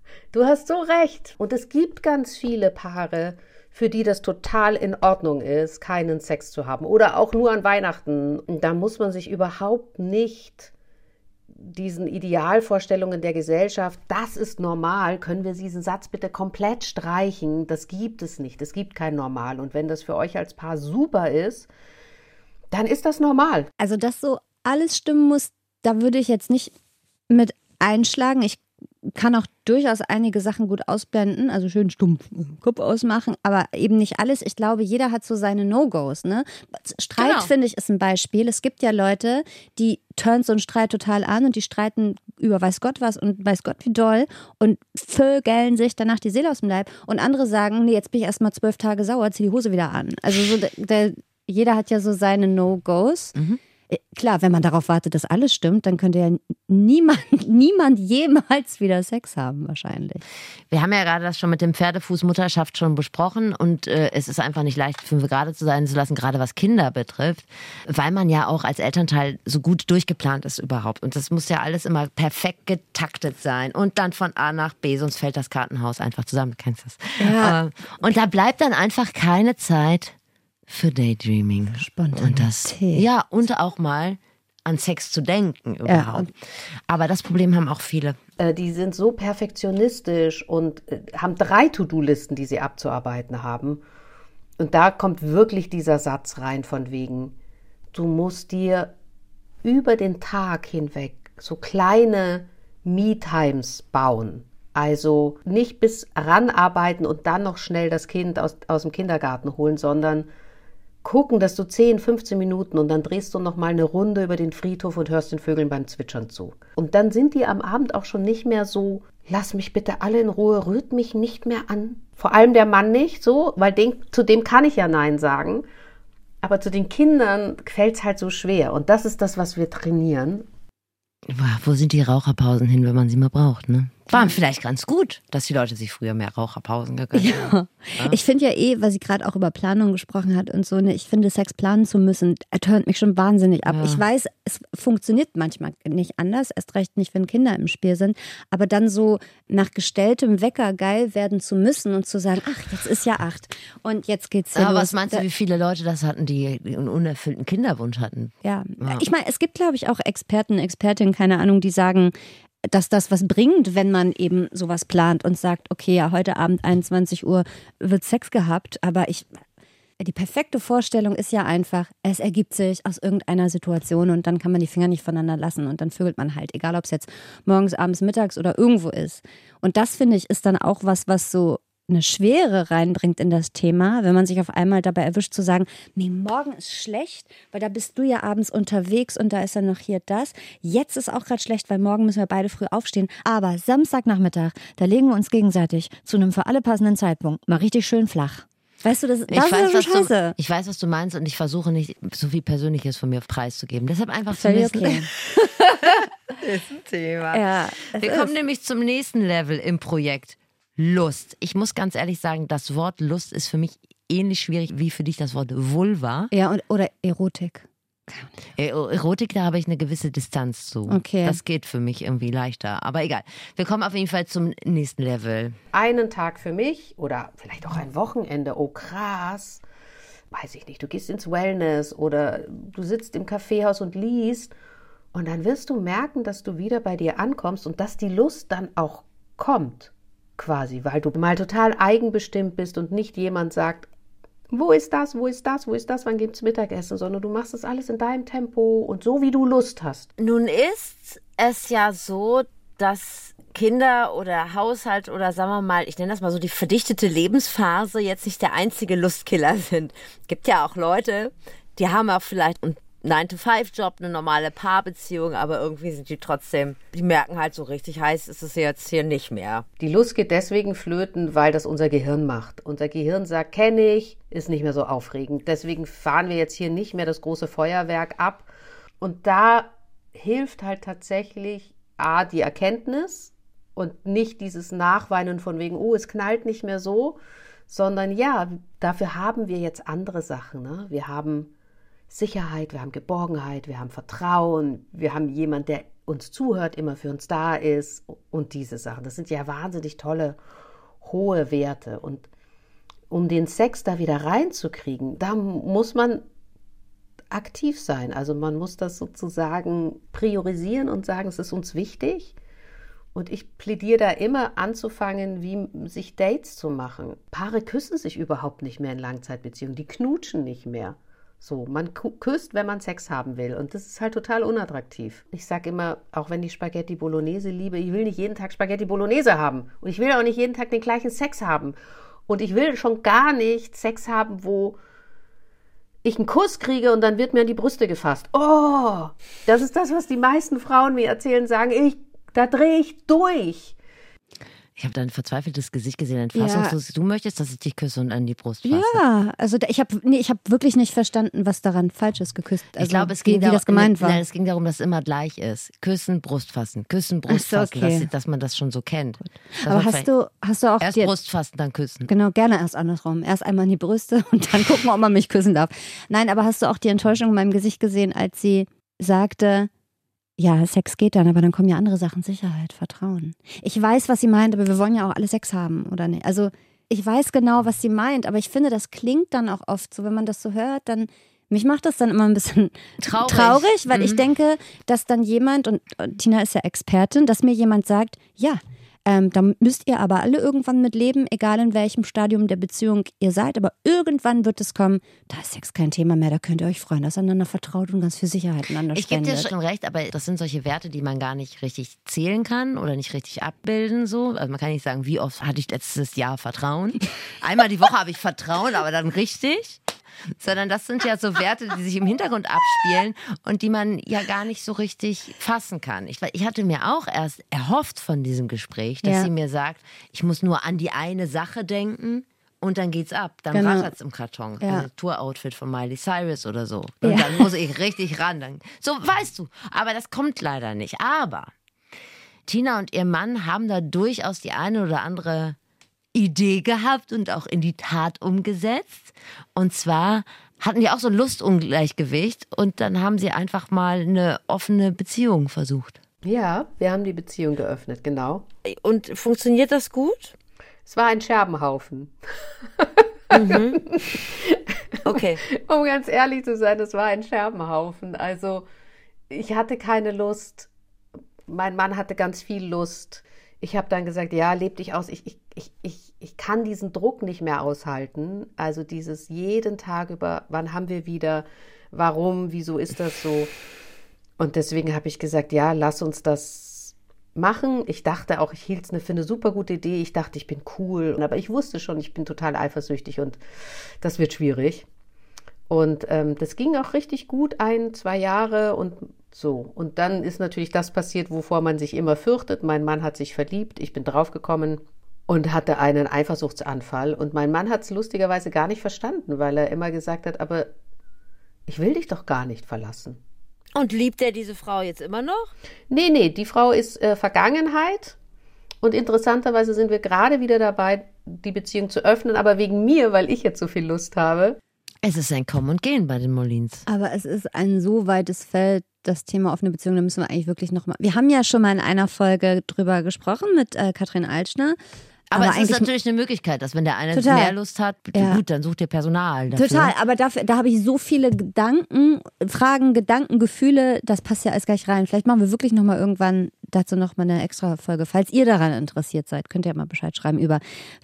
Du hast so recht. Und es gibt ganz viele Paare, für die das total in Ordnung ist, keinen Sex zu haben. Oder auch nur an Weihnachten. Und da muss man sich überhaupt nicht diesen Idealvorstellungen der Gesellschaft, das ist normal, können wir diesen Satz bitte komplett streichen. Das gibt es nicht. Es gibt kein Normal. Und wenn das für euch als Paar super ist, dann ist das normal. Also, dass so alles stimmen muss, da würde ich jetzt nicht mit einschlagen. Ich kann auch durchaus einige Sachen gut ausblenden, also schön stumpf Kopf ausmachen, aber eben nicht alles. Ich glaube, jeder hat so seine No-Gos. Ne? Streit, Genau. finde ich, ist ein Beispiel. Es gibt ja Leute, die turnt so einen Streit total an und die streiten über weiß Gott was und weiß Gott wie doll und vögeln sich danach die Seele aus dem Leib. Und andere sagen, nee, jetzt bin ich erstmal 12 Tage sauer, zieh die Hose wieder an. Also so, jeder hat ja so seine No-Gos. Klar, wenn man darauf wartet, dass alles stimmt, dann könnte ja niemand jemals wieder Sex haben, wahrscheinlich. Wir haben ja gerade das schon mit dem Pferdefuß Mutterschaft schon besprochen und es ist einfach nicht leicht, 5 gerade sein zu lassen, gerade was Kinder betrifft, weil man ja auch als Elternteil so gut durchgeplant ist überhaupt. Und das muss ja alles immer perfekt getaktet sein und dann von A nach B, sonst fällt das Kartenhaus einfach zusammen, du kennst das. Ja. Und da bleibt dann einfach keine Zeit für Daydreaming. Spontanität. Und auch mal an Sex zu denken überhaupt. Aber das Problem haben auch viele. Die sind so perfektionistisch und haben 3 To-Do-Listen, die sie abzuarbeiten haben. Und da kommt wirklich dieser Satz rein von wegen, du musst dir über den Tag hinweg so kleine Me-Times bauen. Also nicht bis ranarbeiten und dann noch schnell das Kind aus dem Kindergarten holen, sondern gucken, dass du 10, 15 Minuten und dann drehst du noch mal eine Runde über den Friedhof und hörst den Vögeln beim Zwitschern zu. Und dann sind die am Abend auch schon nicht mehr so, lass mich bitte alle in Ruhe, rührt mich nicht mehr an. Vor allem der Mann nicht so, weil zu dem kann ich ja Nein sagen. Aber zu den Kindern fällt es halt so schwer. Und das ist das, was wir trainieren. Wo sind die Raucherpausen hin, wenn man sie mal braucht, ne? War vielleicht ganz gut, dass die Leute sich früher mehr Raucherpausen gegönnt haben. Ja. Ich finde ja weil sie gerade auch über Planung gesprochen hat und so, ne, ich finde, Sex planen zu müssen, turnt mich schon wahnsinnig ab. Ja. Ich weiß, es funktioniert manchmal nicht anders, erst recht nicht, wenn Kinder im Spiel sind, aber dann so nach gestelltem Wecker geil werden zu müssen und zu sagen, ach, jetzt ist ja 8 und jetzt geht's ja Aber los. was meinst du, wie viele Leute das hatten, die einen unerfüllten Kinderwunsch hatten? Ja, ich meine, es gibt, glaube ich, auch Experten, Expertinnen, keine Ahnung, die sagen, dass das was bringt, wenn man eben sowas plant und sagt, okay, ja, heute Abend 21 Uhr wird Sex gehabt, aber die perfekte Vorstellung ist ja einfach, es ergibt sich aus irgendeiner Situation und dann kann man die Finger nicht voneinander lassen und dann vögelt man halt, egal ob es jetzt morgens, abends, mittags oder irgendwo ist. Und das, finde ich, ist dann auch was so eine Schwere reinbringt in das Thema, wenn man sich auf einmal dabei erwischt zu sagen, nee, morgen ist schlecht, weil da bist du ja abends unterwegs und da ist dann noch hier das. Jetzt ist auch gerade schlecht, weil morgen müssen wir beide früh aufstehen. Aber Samstagnachmittag, da legen wir uns gegenseitig zu einem für alle passenden Zeitpunkt mal richtig schön flach. Weißt du, das ist schon scheiße. Ich weiß, was du meinst und ich versuche nicht so viel Persönliches von mir preiszugeben. Deshalb einfach zu Völlig wissen. okay. Ist ein Thema. Ja, Wir kommen nämlich zum nächsten Level im Projekt. Lust. Ich muss ganz ehrlich sagen, das Wort Lust ist für mich ähnlich schwierig wie für dich das Wort Vulva. Ja, oder Erotik. Erotik, da habe ich eine gewisse Distanz zu. Okay. Das geht für mich irgendwie leichter. Aber egal. Wir kommen auf jeden Fall zum nächsten Level. Einen Tag für mich oder vielleicht auch ein Wochenende. Oh krass, weiß ich nicht. Du gehst ins Wellness oder du sitzt im Kaffeehaus und liest und dann wirst du merken, dass du wieder bei dir ankommst und dass die Lust dann auch kommt. Quasi, weil du mal total eigenbestimmt bist und nicht jemand sagt, wo ist das, wann gibt's Mittagessen, sondern du machst das alles in deinem Tempo und so, wie du Lust hast. Nun ist es ja so, dass Kinder oder Haushalt oder sagen wir mal, ich nenne das mal so die verdichtete Lebensphase jetzt nicht der einzige Lustkiller sind. Es gibt ja auch Leute, die haben auch vielleicht einen 9-to-5-Job, eine normale Paarbeziehung, aber irgendwie sind die merken halt so richtig, heiß ist es jetzt hier nicht mehr. Die Lust geht deswegen flöten, weil das unser Gehirn macht. Unser Gehirn sagt, kenne ich, ist nicht mehr so aufregend. Deswegen fahren wir jetzt hier nicht mehr das große Feuerwerk ab. Und da hilft halt tatsächlich die Erkenntnis und nicht dieses Nachweinen von wegen, oh, es knallt nicht mehr so, sondern ja, dafür haben wir jetzt andere Sachen. Ne? Wir haben Sicherheit, wir haben Geborgenheit, wir haben Vertrauen, wir haben jemanden, der uns zuhört, immer für uns da ist und diese Sachen. Das sind ja wahnsinnig tolle, hohe Werte. Und um den Sex da wieder reinzukriegen, da muss man aktiv sein. Also man muss das sozusagen priorisieren und sagen, es ist uns wichtig. Und ich plädiere da immer anzufangen, wie sich Dates zu machen. Paare küssen sich überhaupt nicht mehr in Langzeitbeziehungen, die knutschen nicht mehr. So, man küsst, wenn man Sex haben will. Und das ist halt total unattraktiv. Ich sage immer, auch wenn ich Spaghetti Bolognese liebe, ich will nicht jeden Tag Spaghetti Bolognese haben. Und ich will auch nicht jeden Tag den gleichen Sex haben. Und ich will schon gar nicht Sex haben, wo ich einen Kuss kriege und dann wird mir an die Brüste gefasst. Oh, das ist das, was die meisten Frauen mir erzählen, sagen, da drehe ich durch. Ich habe da ein verzweifeltes Gesicht gesehen, ein fassungsloses. Du möchtest, dass ich dich küsse und an die Brust fasse? Ja, also ich habe wirklich nicht verstanden, was daran falsch ist, geküsst. Also ich glaube, wie das gemeint war. Nein, es ging darum, dass es immer gleich ist. Küssen, Brust fassen, küssen, Brust fassen, okay. dass man das schon so kennt. Aber hast du auch erst Brust fassen, dann küssen? Genau, gerne erst andersrum. Erst einmal in die Brüste und dann gucken, ob man mich küssen darf. Nein, aber hast du auch die Enttäuschung in meinem Gesicht gesehen, als sie sagte, ja, Sex geht dann, aber dann kommen ja andere Sachen, Sicherheit, Vertrauen. Ich weiß, was sie meint, aber wir wollen ja auch alle Sex haben, oder nicht? Also ich weiß genau, was sie meint, aber ich finde, das klingt dann auch oft so, wenn man das so hört, dann, mich macht das dann immer ein bisschen traurig, weil ich denke, dass dann jemand, und Tina ist ja Expertin, dass mir jemand sagt, ja, da müsst ihr aber alle irgendwann mit leben, egal in welchem Stadium der Beziehung ihr seid, aber irgendwann wird es kommen, da ist Sex kein Thema mehr, da könnt ihr euch freuen, dass ihr einander vertraut und ganz viel Sicherheit einander spendet. Ich gebe dir schon recht, aber das sind solche Werte, die man gar nicht richtig zählen kann oder nicht richtig abbilden. So. Also man kann nicht sagen, wie oft hatte ich letztes Jahr Vertrauen. Einmal die Woche habe ich Vertrauen, aber dann richtig. Sondern das sind ja so Werte, die sich im Hintergrund abspielen und die man ja gar nicht so richtig fassen kann. Ich hatte mir auch erst erhofft von diesem Gespräch, dass sie mir sagt, ich muss nur an die eine Sache denken und dann geht's ab. Dann rattert's im Karton. Ja. Ein Tour-Outfit von Miley Cyrus oder so. Und dann muss ich richtig ran. So, weißt du. Aber das kommt leider nicht. Aber Tina und ihr Mann haben da durchaus die eine oder andere Idee gehabt und auch in die Tat umgesetzt. Und zwar hatten die auch so ein Lustungleichgewicht und dann haben sie einfach mal eine offene Beziehung versucht. Ja, wir haben die Beziehung geöffnet, genau. Und funktioniert das gut? Es war ein Scherbenhaufen. Mhm. Okay. Um ganz ehrlich zu sein, es war ein Scherbenhaufen. Also ich hatte keine Lust. Mein Mann hatte ganz viel Lust. Ich habe dann gesagt, ja, leb dich aus. Ich kann diesen Druck nicht mehr aushalten. Also dieses jeden Tag über, wann haben wir wieder, warum, wieso ist das so? Und deswegen habe ich gesagt, ja, lass uns das machen. Ich dachte auch, ich hielt es für eine super gute Idee. Ich dachte, ich bin cool. Aber ich wusste schon, ich bin total eifersüchtig und das wird schwierig. Und das ging auch richtig gut, 1-2 Jahre und so. Und dann ist natürlich das passiert, wovor man sich immer fürchtet. Mein Mann hat sich verliebt, ich bin draufgekommen und hatte einen Eifersuchtsanfall. Und mein Mann hat es lustigerweise gar nicht verstanden, weil er immer gesagt hat, aber ich will dich doch gar nicht verlassen. Und liebt er diese Frau jetzt immer noch? Nee, die Frau ist Vergangenheit. Und interessanterweise sind wir gerade wieder dabei, die Beziehung zu öffnen, aber wegen mir, weil ich jetzt so viel Lust habe. Es ist ein Kommen und Gehen bei den Molins. Aber es ist ein so weites Feld, das Thema offene Beziehung, da müssen wir eigentlich wirklich nochmal. Wir haben ja schon mal in einer Folge drüber gesprochen mit Katrin Altschner. Aber es ist natürlich eine Möglichkeit, dass wenn der eine mehr Lust hat, gut, dann sucht ihr Personal dafür. Total, aber da habe ich so viele Gedanken, Fragen, Gedanken, Gefühle, das passt ja alles gleich rein. Vielleicht machen wir wirklich nochmal irgendwann dazu nochmal eine extra Folge. Falls ihr daran interessiert seid, könnt ihr mal Bescheid schreiben über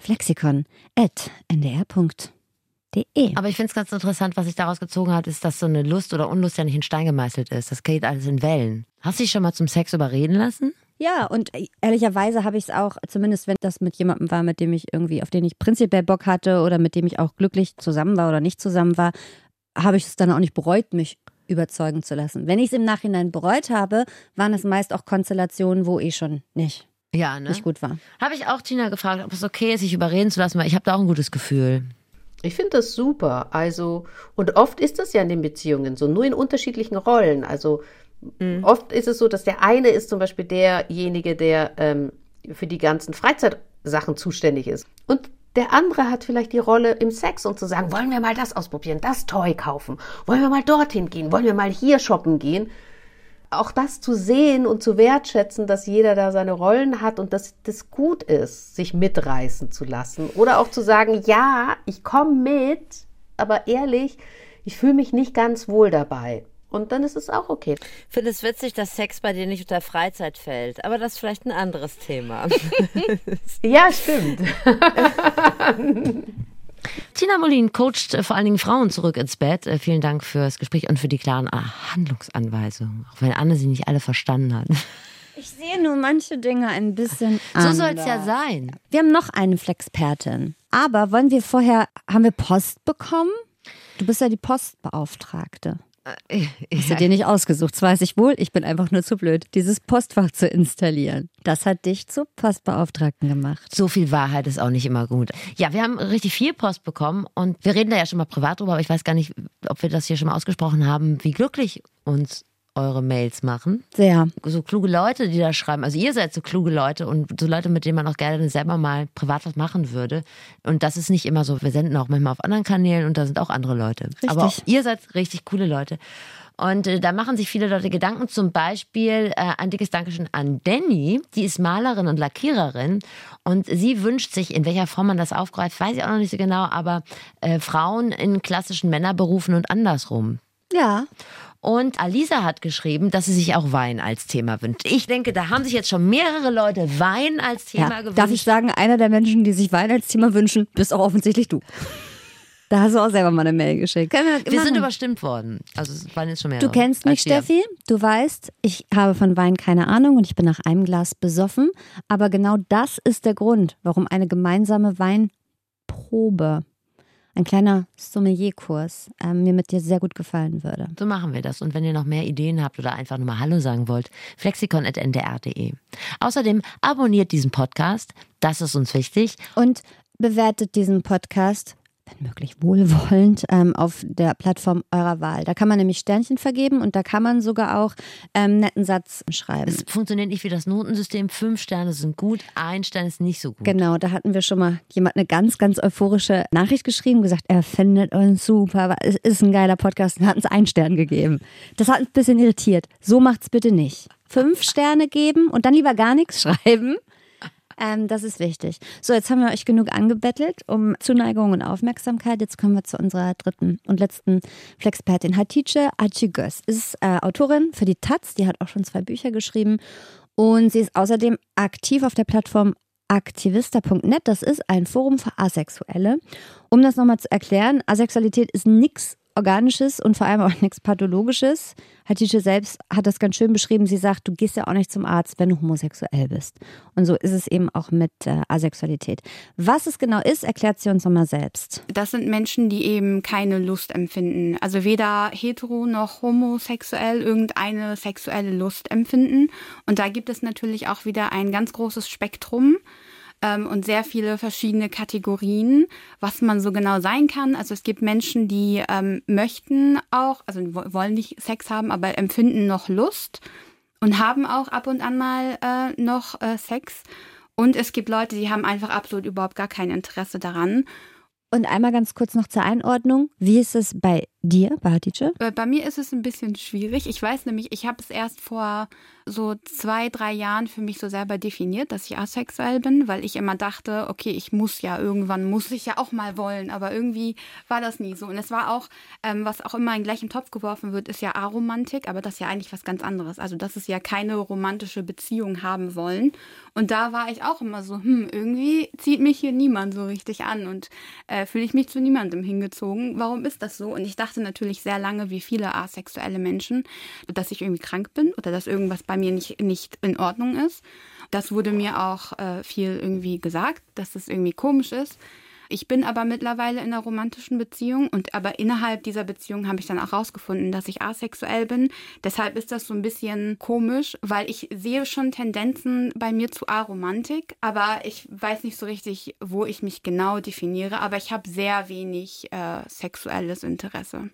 flexikon@ndr.de. Aber ich finde es ganz interessant, was sich daraus gezogen hat, ist, dass so eine Lust oder Unlust ja nicht in Stein gemeißelt ist. Das geht alles in Wellen. Hast du dich schon mal zum Sex überreden lassen? Ja, und ehrlicherweise habe ich es auch, zumindest wenn das mit jemandem war, mit dem ich irgendwie, auf den ich prinzipiell Bock hatte oder mit dem ich auch glücklich zusammen war oder nicht zusammen war, habe ich es dann auch nicht bereut, mich überzeugen zu lassen. Wenn ich es im Nachhinein bereut habe, waren es meist auch Konstellationen, wo schon nicht gut war. Habe ich auch Tina gefragt, ob es okay ist, sich überreden zu lassen, weil ich habe da auch ein gutes Gefühl. Ich finde das super. Also, und oft ist das ja in den Beziehungen so, nur in unterschiedlichen Rollen. Also oft ist es so, dass der eine ist zum Beispiel derjenige, der für die ganzen Freizeitsachen zuständig ist. Und der andere hat vielleicht die Rolle im Sex und zu sagen, wollen wir mal das ausprobieren, das Toy kaufen, wollen wir mal dorthin gehen, wollen wir mal hier shoppen gehen. auch das zu sehen und zu wertschätzen, dass jeder da seine Rollen hat und dass das gut ist, sich mitreißen zu lassen. Oder auch zu sagen, ja, ich komme mit, aber ehrlich, ich fühle mich nicht ganz wohl dabei. Und dann ist es auch okay. Ich finde es witzig, dass Sex bei dir nicht unter Freizeit fällt. Aber das ist vielleicht ein anderes Thema. Ja, stimmt. Tina Molin coacht vor allen Dingen Frauen zurück ins Bett. Vielen Dank fürs Gespräch und für die klaren Handlungsanweisungen. Auch wenn Anne sie nicht alle verstanden hat. Ich sehe nur manche Dinge ein bisschen So anders. soll es ja sein. Wir haben noch eine Flexpertin. Aber haben wir Post bekommen? Du bist ja die Postbeauftragte. Hast du dir nicht ausgesucht, das weiß ich wohl. Ich bin einfach nur zu blöd, dieses Postfach zu installieren. Das hat dich zur Postbeauftragten gemacht. So viel Wahrheit ist auch nicht immer gut. Ja, wir haben richtig viel Post bekommen und wir reden da ja schon mal privat drüber, aber ich weiß gar nicht, ob wir das hier schon mal ausgesprochen haben, wie glücklich uns eure Mails machen. Sehr. So kluge Leute, die da schreiben. Also ihr seid so kluge Leute und so Leute, mit denen man auch gerne selber mal privat was machen würde. Und das ist nicht immer so. Wir senden auch manchmal auf anderen Kanälen und da sind auch andere Leute. Richtig. Aber auch ihr seid richtig coole Leute. Und da machen sich viele Leute Gedanken. Zum Beispiel ein dickes Dankeschön an Danny. Die ist Malerin und Lackiererin. Und sie wünscht sich, in welcher Form man das aufgreift, weiß ich auch noch nicht so genau, aber Frauen in klassischen Männerberufen und andersrum. Ja. Und Alisa hat geschrieben, dass sie sich auch Wein als Thema wünscht. Ich denke, da haben sich jetzt schon mehrere Leute Wein als Thema gewünscht. Darf ich sagen, einer der Menschen, die sich Wein als Thema wünschen, bist auch offensichtlich du. Da hast du auch selber mal eine Mail geschickt. Wir sind überstimmt worden. Also es waren jetzt schon mehrere. Du kennst mich, Steffi. Du weißt, ich habe von Wein keine Ahnung und ich bin nach einem Glas besoffen. Aber genau das ist der Grund, warum eine gemeinsame Weinprobe, ein kleiner Sommelierkurs, mir mit dir sehr gut gefallen würde. So machen wir das. Und wenn ihr noch mehr Ideen habt oder einfach nur mal Hallo sagen wollt, flexikon@ndr.de. Außerdem abonniert diesen Podcast, das ist uns wichtig. Und bewertet diesen Podcast, wenn möglich wohlwollend, auf der Plattform eurer Wahl. Da kann man nämlich Sternchen vergeben und da kann man sogar auch einen netten Satz schreiben. Es funktioniert nicht wie das Notensystem. 5 Sterne sind gut, 1 Stern ist nicht so gut. Genau, da hatten wir schon mal jemand eine ganz, ganz euphorische Nachricht geschrieben, gesagt, er findet uns super, es ist ein geiler Podcast und hat uns 1 Stern gegeben. Das hat uns ein bisschen irritiert. So macht's bitte nicht. 5 Sterne geben und dann lieber gar nichts schreiben. Das ist wichtig. So, jetzt haben wir euch genug angebettelt um Zuneigung und Aufmerksamkeit. Jetzt kommen wir zu unserer dritten und letzten Flexpertin. Hatice Acıgöz ist Autorin für die Taz. Die hat auch schon 2 Bücher geschrieben. Und sie ist außerdem aktiv auf der Plattform aktivista.net. Das ist ein Forum für Asexuelle. Um das nochmal zu erklären, Asexualität ist nichts Organisches und vor allem auch nichts Pathologisches. Hatice selbst hat das ganz schön beschrieben. Sie sagt, du gehst ja auch nicht zum Arzt, wenn du homosexuell bist. Und so ist es eben auch mit Asexualität. Was es genau ist, erklärt sie uns nochmal selbst. Das sind Menschen, die eben keine Lust empfinden. Also weder hetero noch homosexuell irgendeine sexuelle Lust empfinden. Und da gibt es natürlich auch wieder ein ganz großes Spektrum und sehr viele verschiedene Kategorien, was man so genau sein kann. Also es gibt Menschen, die möchten auch, also wollen nicht Sex haben, aber empfinden noch Lust und haben auch ab und an mal noch Sex. Und es gibt Leute, die haben einfach absolut überhaupt gar kein Interesse daran. Und einmal ganz kurz noch zur Einordnung. Wie ist es bei dir, bei Hatice? Bei mir ist es ein bisschen schwierig. Ich weiß nämlich, ich habe es erst vor so 2-3 Jahren für mich so selber definiert, dass ich asexuell bin, weil ich immer dachte, okay, irgendwann muss ich ja auch mal wollen, aber irgendwie war das nie so. Und es war auch, was auch immer in gleichem Topf geworfen wird, ist ja Aromantik, aber das ist ja eigentlich was ganz anderes. Also das ist ja keine romantische Beziehung haben wollen. Und da war ich auch immer so, irgendwie zieht mich hier niemand so richtig an und fühle ich mich zu niemandem hingezogen. Warum ist das so? Und ich dachte natürlich sehr lange, wie viele asexuelle Menschen, dass ich irgendwie krank bin oder dass irgendwas bei mir nicht in Ordnung ist. Das wurde mir auch viel irgendwie gesagt, dass das irgendwie komisch ist. Ich bin aber mittlerweile in einer romantischen Beziehung aber innerhalb dieser Beziehung habe ich dann auch rausgefunden, dass ich asexuell bin. Deshalb ist das so ein bisschen komisch, weil ich sehe schon Tendenzen bei mir zu Aromantik, aber ich weiß nicht so richtig, wo ich mich genau definiere, aber ich habe sehr wenig sexuelles Interesse.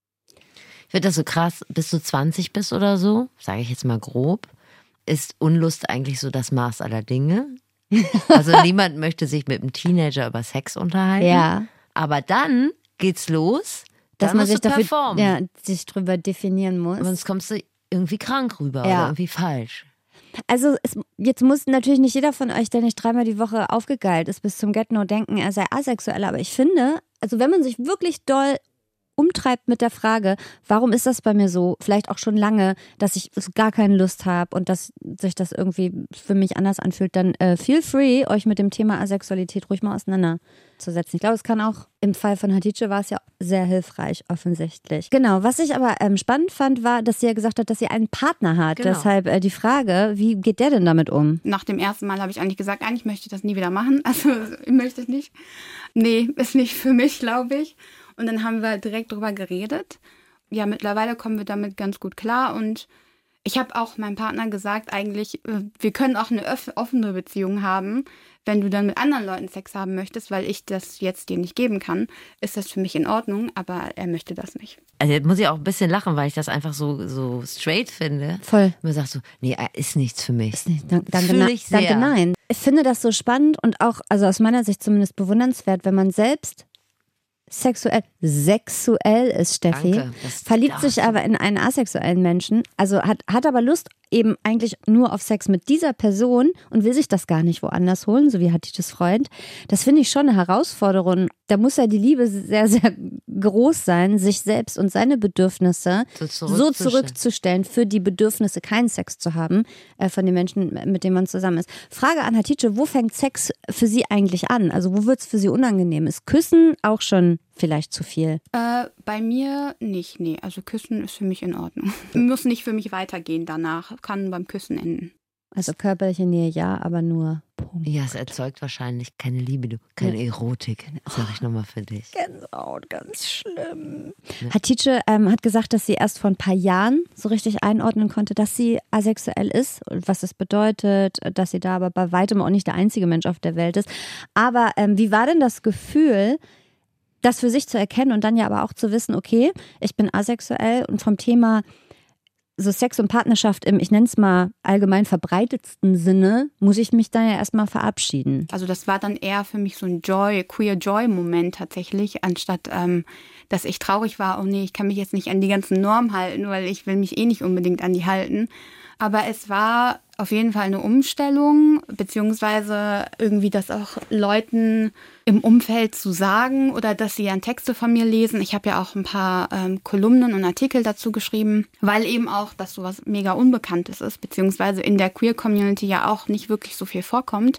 Ich finde das so krass, bis du 20 bist oder so, sage ich jetzt mal grob, ist Unlust eigentlich so das Maß aller Dinge. Also niemand möchte sich mit einem Teenager über Sex unterhalten. Ja. Aber dann geht's los, Dass dann man musst sich du dafür performen. sich drüber definieren muss. Sonst kommst du irgendwie krank rüber oder irgendwie falsch. Also jetzt muss natürlich nicht jeder von euch, der nicht 3-mal die Woche aufgegeilt ist, bis zum Get-No denken, er sei asexuell. Aber ich finde, also wenn man sich wirklich doll umtreibt mit der Frage, warum ist das bei mir so, vielleicht auch schon lange, dass ich gar keine Lust habe und dass sich das irgendwie für mich anders anfühlt, dann feel free, euch mit dem Thema Asexualität ruhig mal auseinanderzusetzen. Ich glaube, es kann auch, im Fall von Hatice war es ja sehr hilfreich, offensichtlich. Genau, was ich aber spannend fand, war, dass sie ja gesagt hat, dass sie einen Partner hat. Genau. Deshalb die Frage, wie geht der denn damit um? Nach dem ersten Mal habe ich eigentlich gesagt, eigentlich möchte ich das nie wieder machen. Also möchte ich nicht. Nee, ist nicht für mich, glaube ich. Und dann haben wir direkt drüber geredet. Ja, mittlerweile kommen wir damit ganz gut klar. Und ich habe auch meinem Partner gesagt, eigentlich, wir können auch eine offene Beziehung haben. Wenn du dann mit anderen Leuten Sex haben möchtest, weil ich das jetzt dir nicht geben kann, ist das für mich in Ordnung. Aber er möchte das nicht. Also jetzt muss ich auch ein bisschen lachen, weil ich das einfach so straight finde. Voll. Man sagt so, nee, ist nichts für mich. Ist nicht. Danke, Fühle ich sehr. danke, nein. Ich finde das so spannend und auch, also aus meiner Sicht zumindest bewundernswert, wenn man selbst sexuell ist, Steffi, Danke, verliebt sich aber in einen asexuellen Menschen, also hat aber Lust eben eigentlich nur auf Sex mit dieser Person und will sich das gar nicht woanders holen, so wie Hatices Freund. Das finde ich schon eine Herausforderung. Da muss ja die Liebe sehr, sehr groß sein, sich selbst und seine Bedürfnisse so zurückzustellen, für die Bedürfnisse keinen Sex zu haben von den Menschen, mit denen man zusammen ist. Frage an Hatice, wo fängt Sex für sie eigentlich an? Also wo wird es für sie unangenehm? Ist Küssen auch schon vielleicht zu viel? Bei mir nicht, nee. Also Küssen ist für mich in Ordnung. Muss nicht für mich weitergehen danach. Kann beim Küssen enden. Also körperliche Nähe ja, aber nur Punkt. Ja, es erzeugt wahrscheinlich keine Liebe, keine Erotik, sag ich nochmal für dich. Gänsehaut, ganz schlimm. Hatice hat gesagt, dass sie erst vor ein paar Jahren so richtig einordnen konnte, dass sie asexuell ist und was das bedeutet, dass sie da aber bei weitem auch nicht der einzige Mensch auf der Welt ist. Aber wie war denn das Gefühl, das für sich zu erkennen und dann ja aber auch zu wissen, okay, ich bin asexuell und vom Thema so Sex und Partnerschaft im, ich nenne es mal, allgemein verbreitetsten Sinne, muss ich mich dann ja erstmal verabschieden. Also das war dann eher für mich so ein Queer Joy-Moment tatsächlich, anstatt dass ich traurig war, oh nee, ich kann mich jetzt nicht an die ganzen Normen halten, weil ich will mich eh nicht unbedingt an die halten. Aber es war auf jeden Fall eine Umstellung, beziehungsweise irgendwie das auch Leuten im Umfeld zu sagen oder dass sie dann Texte von mir lesen. Ich habe ja auch ein paar Kolumnen und Artikel dazu geschrieben, weil eben auch das sowas mega Unbekanntes ist, beziehungsweise in der Queer-Community ja auch nicht wirklich so viel vorkommt.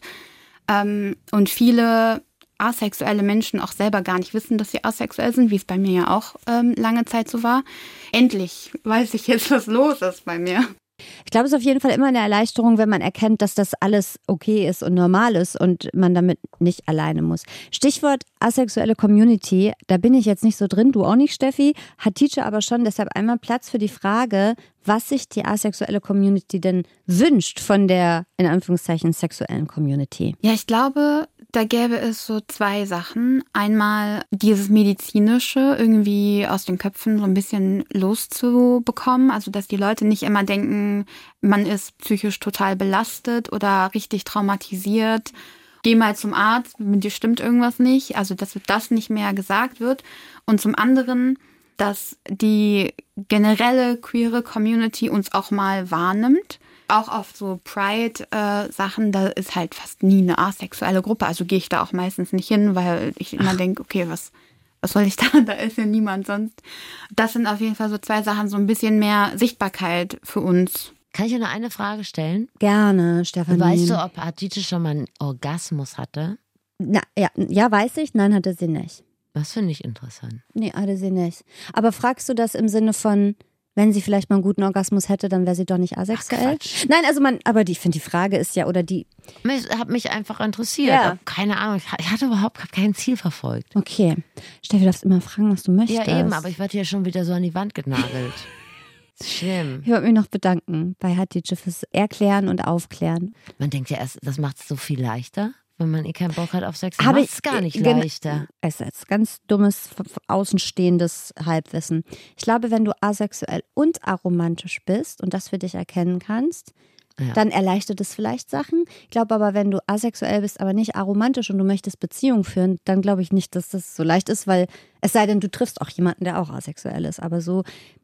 Und viele asexuelle Menschen auch selber gar nicht wissen, dass sie asexuell sind, wie es bei mir ja auch lange Zeit so war. Endlich weiß ich jetzt, was los ist bei mir. Ich glaube, es ist auf jeden Fall immer eine Erleichterung, wenn man erkennt, dass das alles okay ist und normal ist und man damit nicht alleine muss. Stichwort asexuelle Community, da bin ich jetzt nicht so drin, du auch nicht, Steffi, Hatice aber schon, deshalb einmal Platz für die Frage, was sich die asexuelle Community denn wünscht von der, in Anführungszeichen, sexuellen Community. Ja, ich glaube, da gäbe es so zwei Sachen. Einmal dieses Medizinische irgendwie aus den Köpfen so ein bisschen loszubekommen. Also, dass die Leute nicht immer denken, man ist psychisch total belastet oder richtig traumatisiert. Geh mal zum Arzt, mit dir stimmt irgendwas nicht. Also, dass das nicht mehr gesagt wird. Und zum anderen, dass die generelle queere Community uns auch mal wahrnimmt. Auch auf so Pride-Sachen, da ist halt fast nie eine asexuelle Gruppe. Also gehe ich da auch meistens nicht hin, weil ich immer denke, okay, was soll ich da? Da ist ja niemand sonst. Das sind auf jeden Fall so zwei Sachen, so ein bisschen mehr Sichtbarkeit für uns. Kann ich dir noch eine Frage stellen? Gerne, Stefanie. Weißt du, ob Hatice schon mal einen Orgasmus hatte? Na, ja, weiß ich. Nein, hatte sie nicht. Das finde ich interessant. Nee, hatte sie nicht. Aber fragst du das im Sinne von, wenn sie vielleicht mal einen guten Orgasmus hätte, dann wäre sie doch nicht asexuell? Ach, nein, also ich finde, die Frage ist ja, oder die... Ich habe mich einfach interessiert. Ja. Keine Ahnung, ich hatte überhaupt kein Ziel verfolgt. Okay. Steffi, du darfst immer fragen, was du möchtest. Ja, eben, aber ich werde hier schon wieder so an die Wand genagelt. Das ist schlimm. Ich wollte mich noch bedanken bei Hatice fürs Erklären und Aufklären. Man denkt ja erst, das macht es so viel leichter. Wenn man keinen Bock hat auf Sex, macht es gar nicht leichter. Es ist ganz dummes, außenstehendes Halbwissen. Ich glaube, wenn du asexuell und aromantisch bist und das für dich erkennen kannst, dann erleichtert es vielleicht Sachen. Ich glaube aber, wenn du asexuell bist, aber nicht aromantisch und du möchtest Beziehungen führen, dann glaube ich nicht, dass das so leicht ist, weil es sei denn, du triffst auch jemanden, der auch asexuell ist. Aber so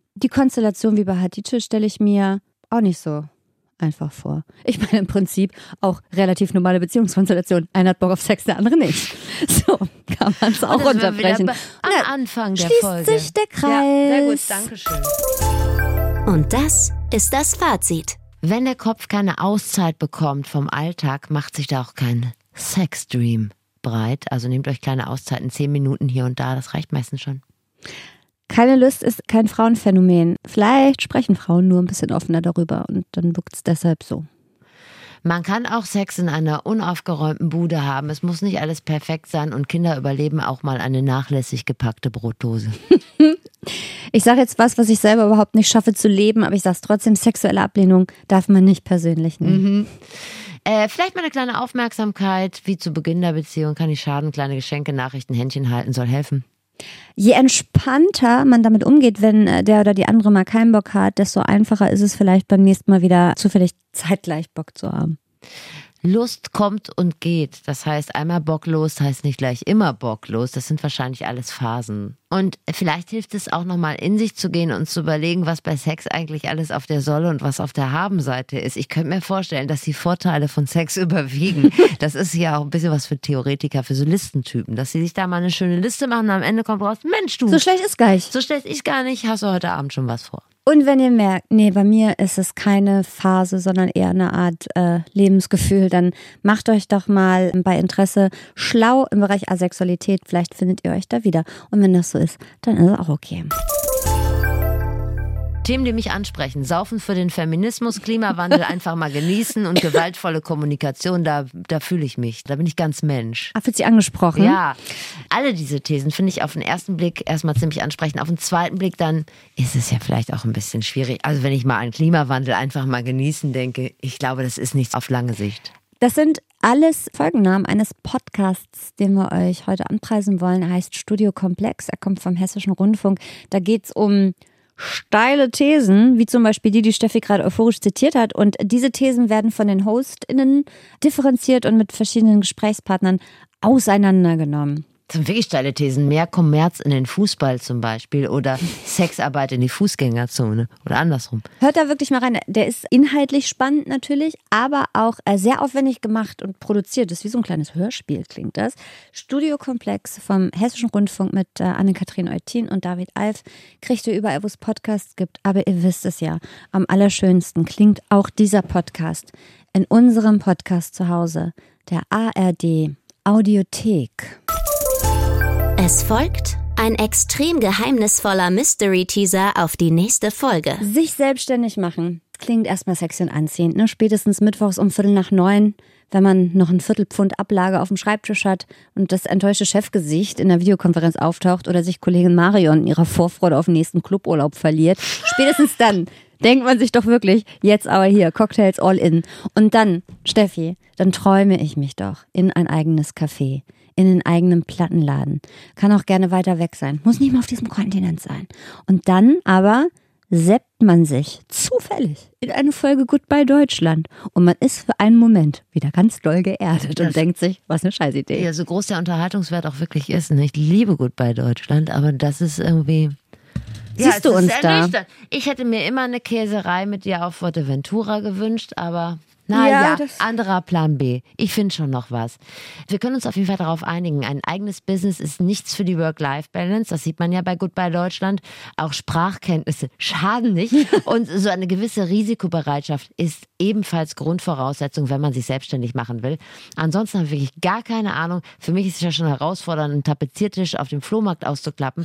die Konstellation wie bei Hatice stelle ich mir auch nicht so einfach vor. Ich meine im Prinzip auch relativ normale Beziehungskonstellation. Einer hat Bock auf Sex, der andere nicht. So kann man es auch runterbrechen. Am Anfang der Folge. Schließt sich der Kreis. Ja, sehr gut, danke schön. Und das ist das Fazit. Wenn der Kopf keine Auszeit bekommt vom Alltag, macht sich da auch kein Sexdream breit. Also nehmt euch kleine Auszeiten, 10 Minuten hier und da, das reicht meistens schon. Keine Lust ist kein Frauenphänomen. Vielleicht sprechen Frauen nur ein bisschen offener darüber und dann wirkt es deshalb so. Man kann auch Sex in einer unaufgeräumten Bude haben. Es muss nicht alles perfekt sein und Kinder überleben auch mal eine nachlässig gepackte Brotdose. Ich sage jetzt was ich selber überhaupt nicht schaffe zu leben, aber ich sage es trotzdem, sexuelle Ablehnung darf man nicht persönlich nehmen. Vielleicht mal eine kleine Aufmerksamkeit, wie zu Beginn der Beziehung, kann nicht schaden. Kleine Geschenke, Nachrichten, Händchen halten, soll helfen. Je entspannter man damit umgeht, wenn der oder die andere mal keinen Bock hat, desto einfacher ist es vielleicht beim nächsten Mal wieder zufällig zeitgleich Bock zu haben. Lust kommt und geht. Das heißt, einmal bocklos heißt nicht gleich immer bocklos. Das sind wahrscheinlich alles Phasen. Und vielleicht hilft es auch nochmal in sich zu gehen und zu überlegen, was bei Sex eigentlich alles auf der Soll- und was auf der Haben-Seite ist. Ich könnte mir vorstellen, dass die Vorteile von Sex überwiegen. Das ist ja auch ein bisschen was für Theoretiker, für so Listentypen, dass sie sich da mal eine schöne Liste machen und am Ende kommt raus, Mensch du, So schlecht ist gar nicht. so schlecht ist gar nicht, hast du heute Abend schon was vor. Und wenn ihr merkt, nee, bei mir ist es keine Phase, sondern eher eine Art Lebensgefühl, dann macht euch doch mal bei Interesse schlau im Bereich Asexualität. Vielleicht findet ihr euch da wieder. Und wenn das so ist, dann ist es auch okay. Themen, die mich ansprechen. Saufen für den Feminismus, Klimawandel einfach mal genießen und gewaltvolle Kommunikation, da fühle ich mich. Da bin ich ganz Mensch. Fühlt sich angesprochen? Ja, alle diese Thesen finde ich auf den ersten Blick erstmal ziemlich ansprechend. Auf den zweiten Blick dann ist es ja vielleicht auch ein bisschen schwierig. Also wenn ich mal an Klimawandel einfach mal genießen denke, ich glaube, das ist nichts auf lange Sicht. Das sind alles Folgennamen eines Podcasts, den wir euch heute anpreisen wollen. Er heißt Studio Komplex. Er kommt vom Hessischen Rundfunk. Da geht es um steile Thesen, wie zum Beispiel die Steffi gerade euphorisch zitiert hat. Und diese Thesen werden von den HostInnen differenziert und mit verschiedenen Gesprächspartnern auseinandergenommen. Das sind wirklich steile Thesen. Mehr Kommerz in den Fußball zum Beispiel oder Sexarbeit in die Fußgängerzone oder andersrum. Hört da wirklich mal rein. Der ist inhaltlich spannend natürlich, aber auch sehr aufwendig gemacht und produziert. Das ist wie so ein kleines Hörspiel, klingt das. Studiokomplex vom Hessischen Rundfunk mit Anne-Kathrin Eutin und David Alf. Kriegt ihr überall, wo es Podcasts gibt. Aber ihr wisst es ja, am allerschönsten klingt auch dieser Podcast in unserem Podcast zu Hause, der ARD Audiothek. Es folgt ein extrem geheimnisvoller Mystery-Teaser auf die nächste Folge. Sich selbstständig machen. Klingt erstmal sexy und anziehend, ne? Spätestens mittwochs um 8:45, wenn man noch ein Viertelpfund Ablage auf dem Schreibtisch hat und das enttäuschte Chefgesicht in der Videokonferenz auftaucht oder sich Kollegin Marion in ihrer Vorfreude auf den nächsten Cluburlaub verliert. Spätestens dann denkt man sich doch wirklich, jetzt aber hier, Cocktails all in. Und dann, Steffi, dann träume ich mich doch in ein eigenes Café, in den eigenen Plattenladen. Kann auch gerne weiter weg sein, muss nicht mal auf diesem Kontinent sein. Und dann aber seppt man sich zufällig in eine Folge Goodbye Deutschland und man ist für einen Moment wieder ganz doll geerdet und denkt sich, was eine Scheißidee. Ja, so groß der Unterhaltungswert auch wirklich ist. Ne? Ich liebe Goodbye Deutschland, aber das ist irgendwie... Siehst du uns da? Ich hätte mir immer eine Käserei mit dir auf Fuerteventura gewünscht, aber naja, anderer Plan B. Ich finde schon noch was. Wir können uns auf jeden Fall darauf einigen, ein eigenes Business ist nichts für die Work-Life-Balance. Das sieht man ja bei Goodbye Deutschland. Auch Sprachkenntnisse schaden nicht. Und so eine gewisse Risikobereitschaft ist ebenfalls Grundvoraussetzung, wenn man sich selbstständig machen will. Ansonsten habe ich wirklich gar keine Ahnung. Für mich ist es ja schon herausfordernd, einen Tapeziertisch auf dem Flohmarkt auszuklappen.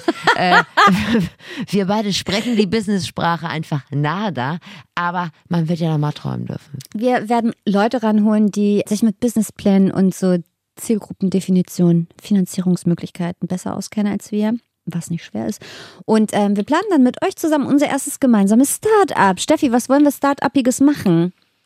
Wir beide sprechen die Business-Sprache einfach nada, aber man wird ja noch mal träumen dürfen. Wir werden Leute ranholen, die sich mit Businessplänen und so Zielgruppendefinitionen, Finanzierungsmöglichkeiten besser auskennen als wir, was nicht schwer ist. Und wir planen dann mit euch zusammen unser erstes gemeinsames Start-up. Steffi, was wollen wir Start-upiges machen?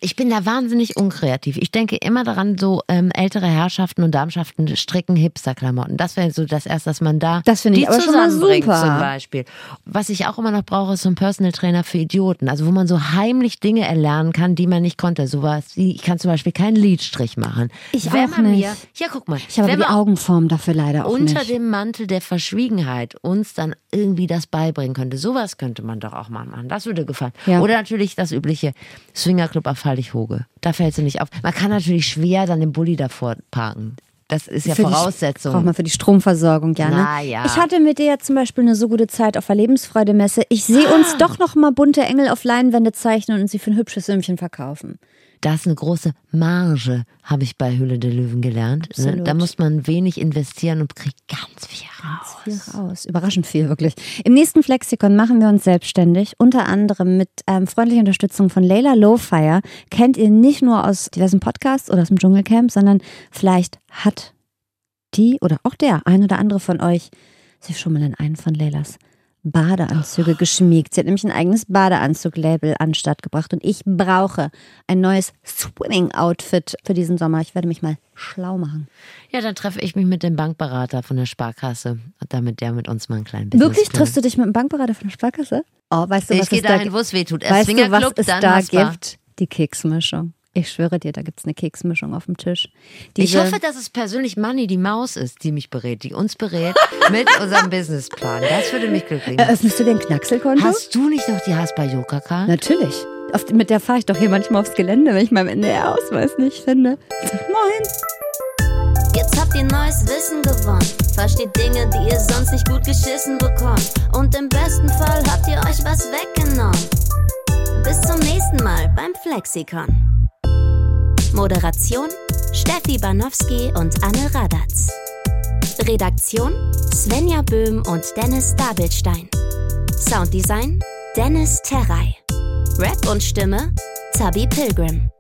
Ich bin da wahnsinnig unkreativ. Ich denke immer daran, so ältere Herrschaften und Damschaften stricken Hipster-Klamotten. Das wäre so das Erste, dass man da das finde ich die aber schon mal zusammenbringt super. zum Beispiel. Was ich auch immer noch brauche, ist so ein Personal Trainer für Idioten. Also wo man so heimlich Dinge erlernen kann, die man nicht konnte. Sowas wie, ich kann zum Beispiel keinen Lidstrich machen. Ich auch nicht. Ja, guck mal. Ich habe die Augenform dafür leider auch unter nicht. dem Mantel der Verschwiegenheit uns dann irgendwie das beibringen könnte. Sowas könnte man doch auch mal machen. Das würde gefallen. Ja. Oder natürlich das übliche Swingerclub auf Faltig-Hoge. Da fällt sie nicht auf. Man kann natürlich schwer dann den Bulli davor parken. Das ist ja Voraussetzung. Braucht man für die Stromversorgung, ja. Na Ne? ja. Ich hatte mit dir ja zum Beispiel eine so gute Zeit auf der Lebensfreude-Messe. Ich sehe uns doch noch mal bunte Engel auf Leinwände zeichnen und sie für ein hübsches Sümmchen verkaufen. Das ist eine große Marge, habe ich bei Höhle der Löwen gelernt. Ne? Da muss man wenig investieren und kriegt ganz viel raus. Ganz viel raus. Überraschend viel, wirklich. Im nächsten Flexikon machen wir uns selbstständig. Unter anderem mit freundlicher Unterstützung von Layla Lowfire. Kennt ihr nicht nur aus diversen Podcasts oder aus dem Dschungelcamp, sondern vielleicht hat die oder auch der ein oder andere von euch sich schon mal in einen von Laylas Badeanzüge geschmiegt. Sie hat nämlich ein eigenes Badeanzug-Label an den Start gebracht und ich brauche ein neues Swimming-Outfit für diesen Sommer. Ich werde mich mal schlau machen. Ja, dann treffe ich mich mit dem Bankberater von der Sparkasse, damit der mit uns mal ein kleines Business Wirklich? Triffst du dich mit dem Bankberater von der Sparkasse? Oh, weißt du, was ich gehe es da dahin, wo es weh tut. Weißt du, was es dann da Haspa. gibt? Die Keksmischung. Ich schwöre dir, da gibt es eine Keksmischung auf dem Tisch. Ich hoffe, dass es persönlich Manni, die Maus ist, die mich berät, die uns berät mit unserem Businessplan. Das würde mich glücklich machen. Öffnest du dir ein Knackselkonto? Hast du nicht noch die Haspa-Yoga-Card? Natürlich. Mit der fahre ich doch hier manchmal aufs Gelände, wenn ich meinen NDR-Ausweis nicht finde. Moin. Jetzt habt ihr neues Wissen gewonnen. Versteht Dinge, die ihr sonst nicht gut geschissen bekommt. Und im besten Fall habt ihr euch was weggenommen. Bis zum nächsten Mal beim Flexikon. Moderation Steffi Banowski und Anne Radatz. Redaktion Svenja Böhm und Dennis Dabelstein. Sounddesign Dennis Terrey. Rap und Stimme Zabi Pilgrim.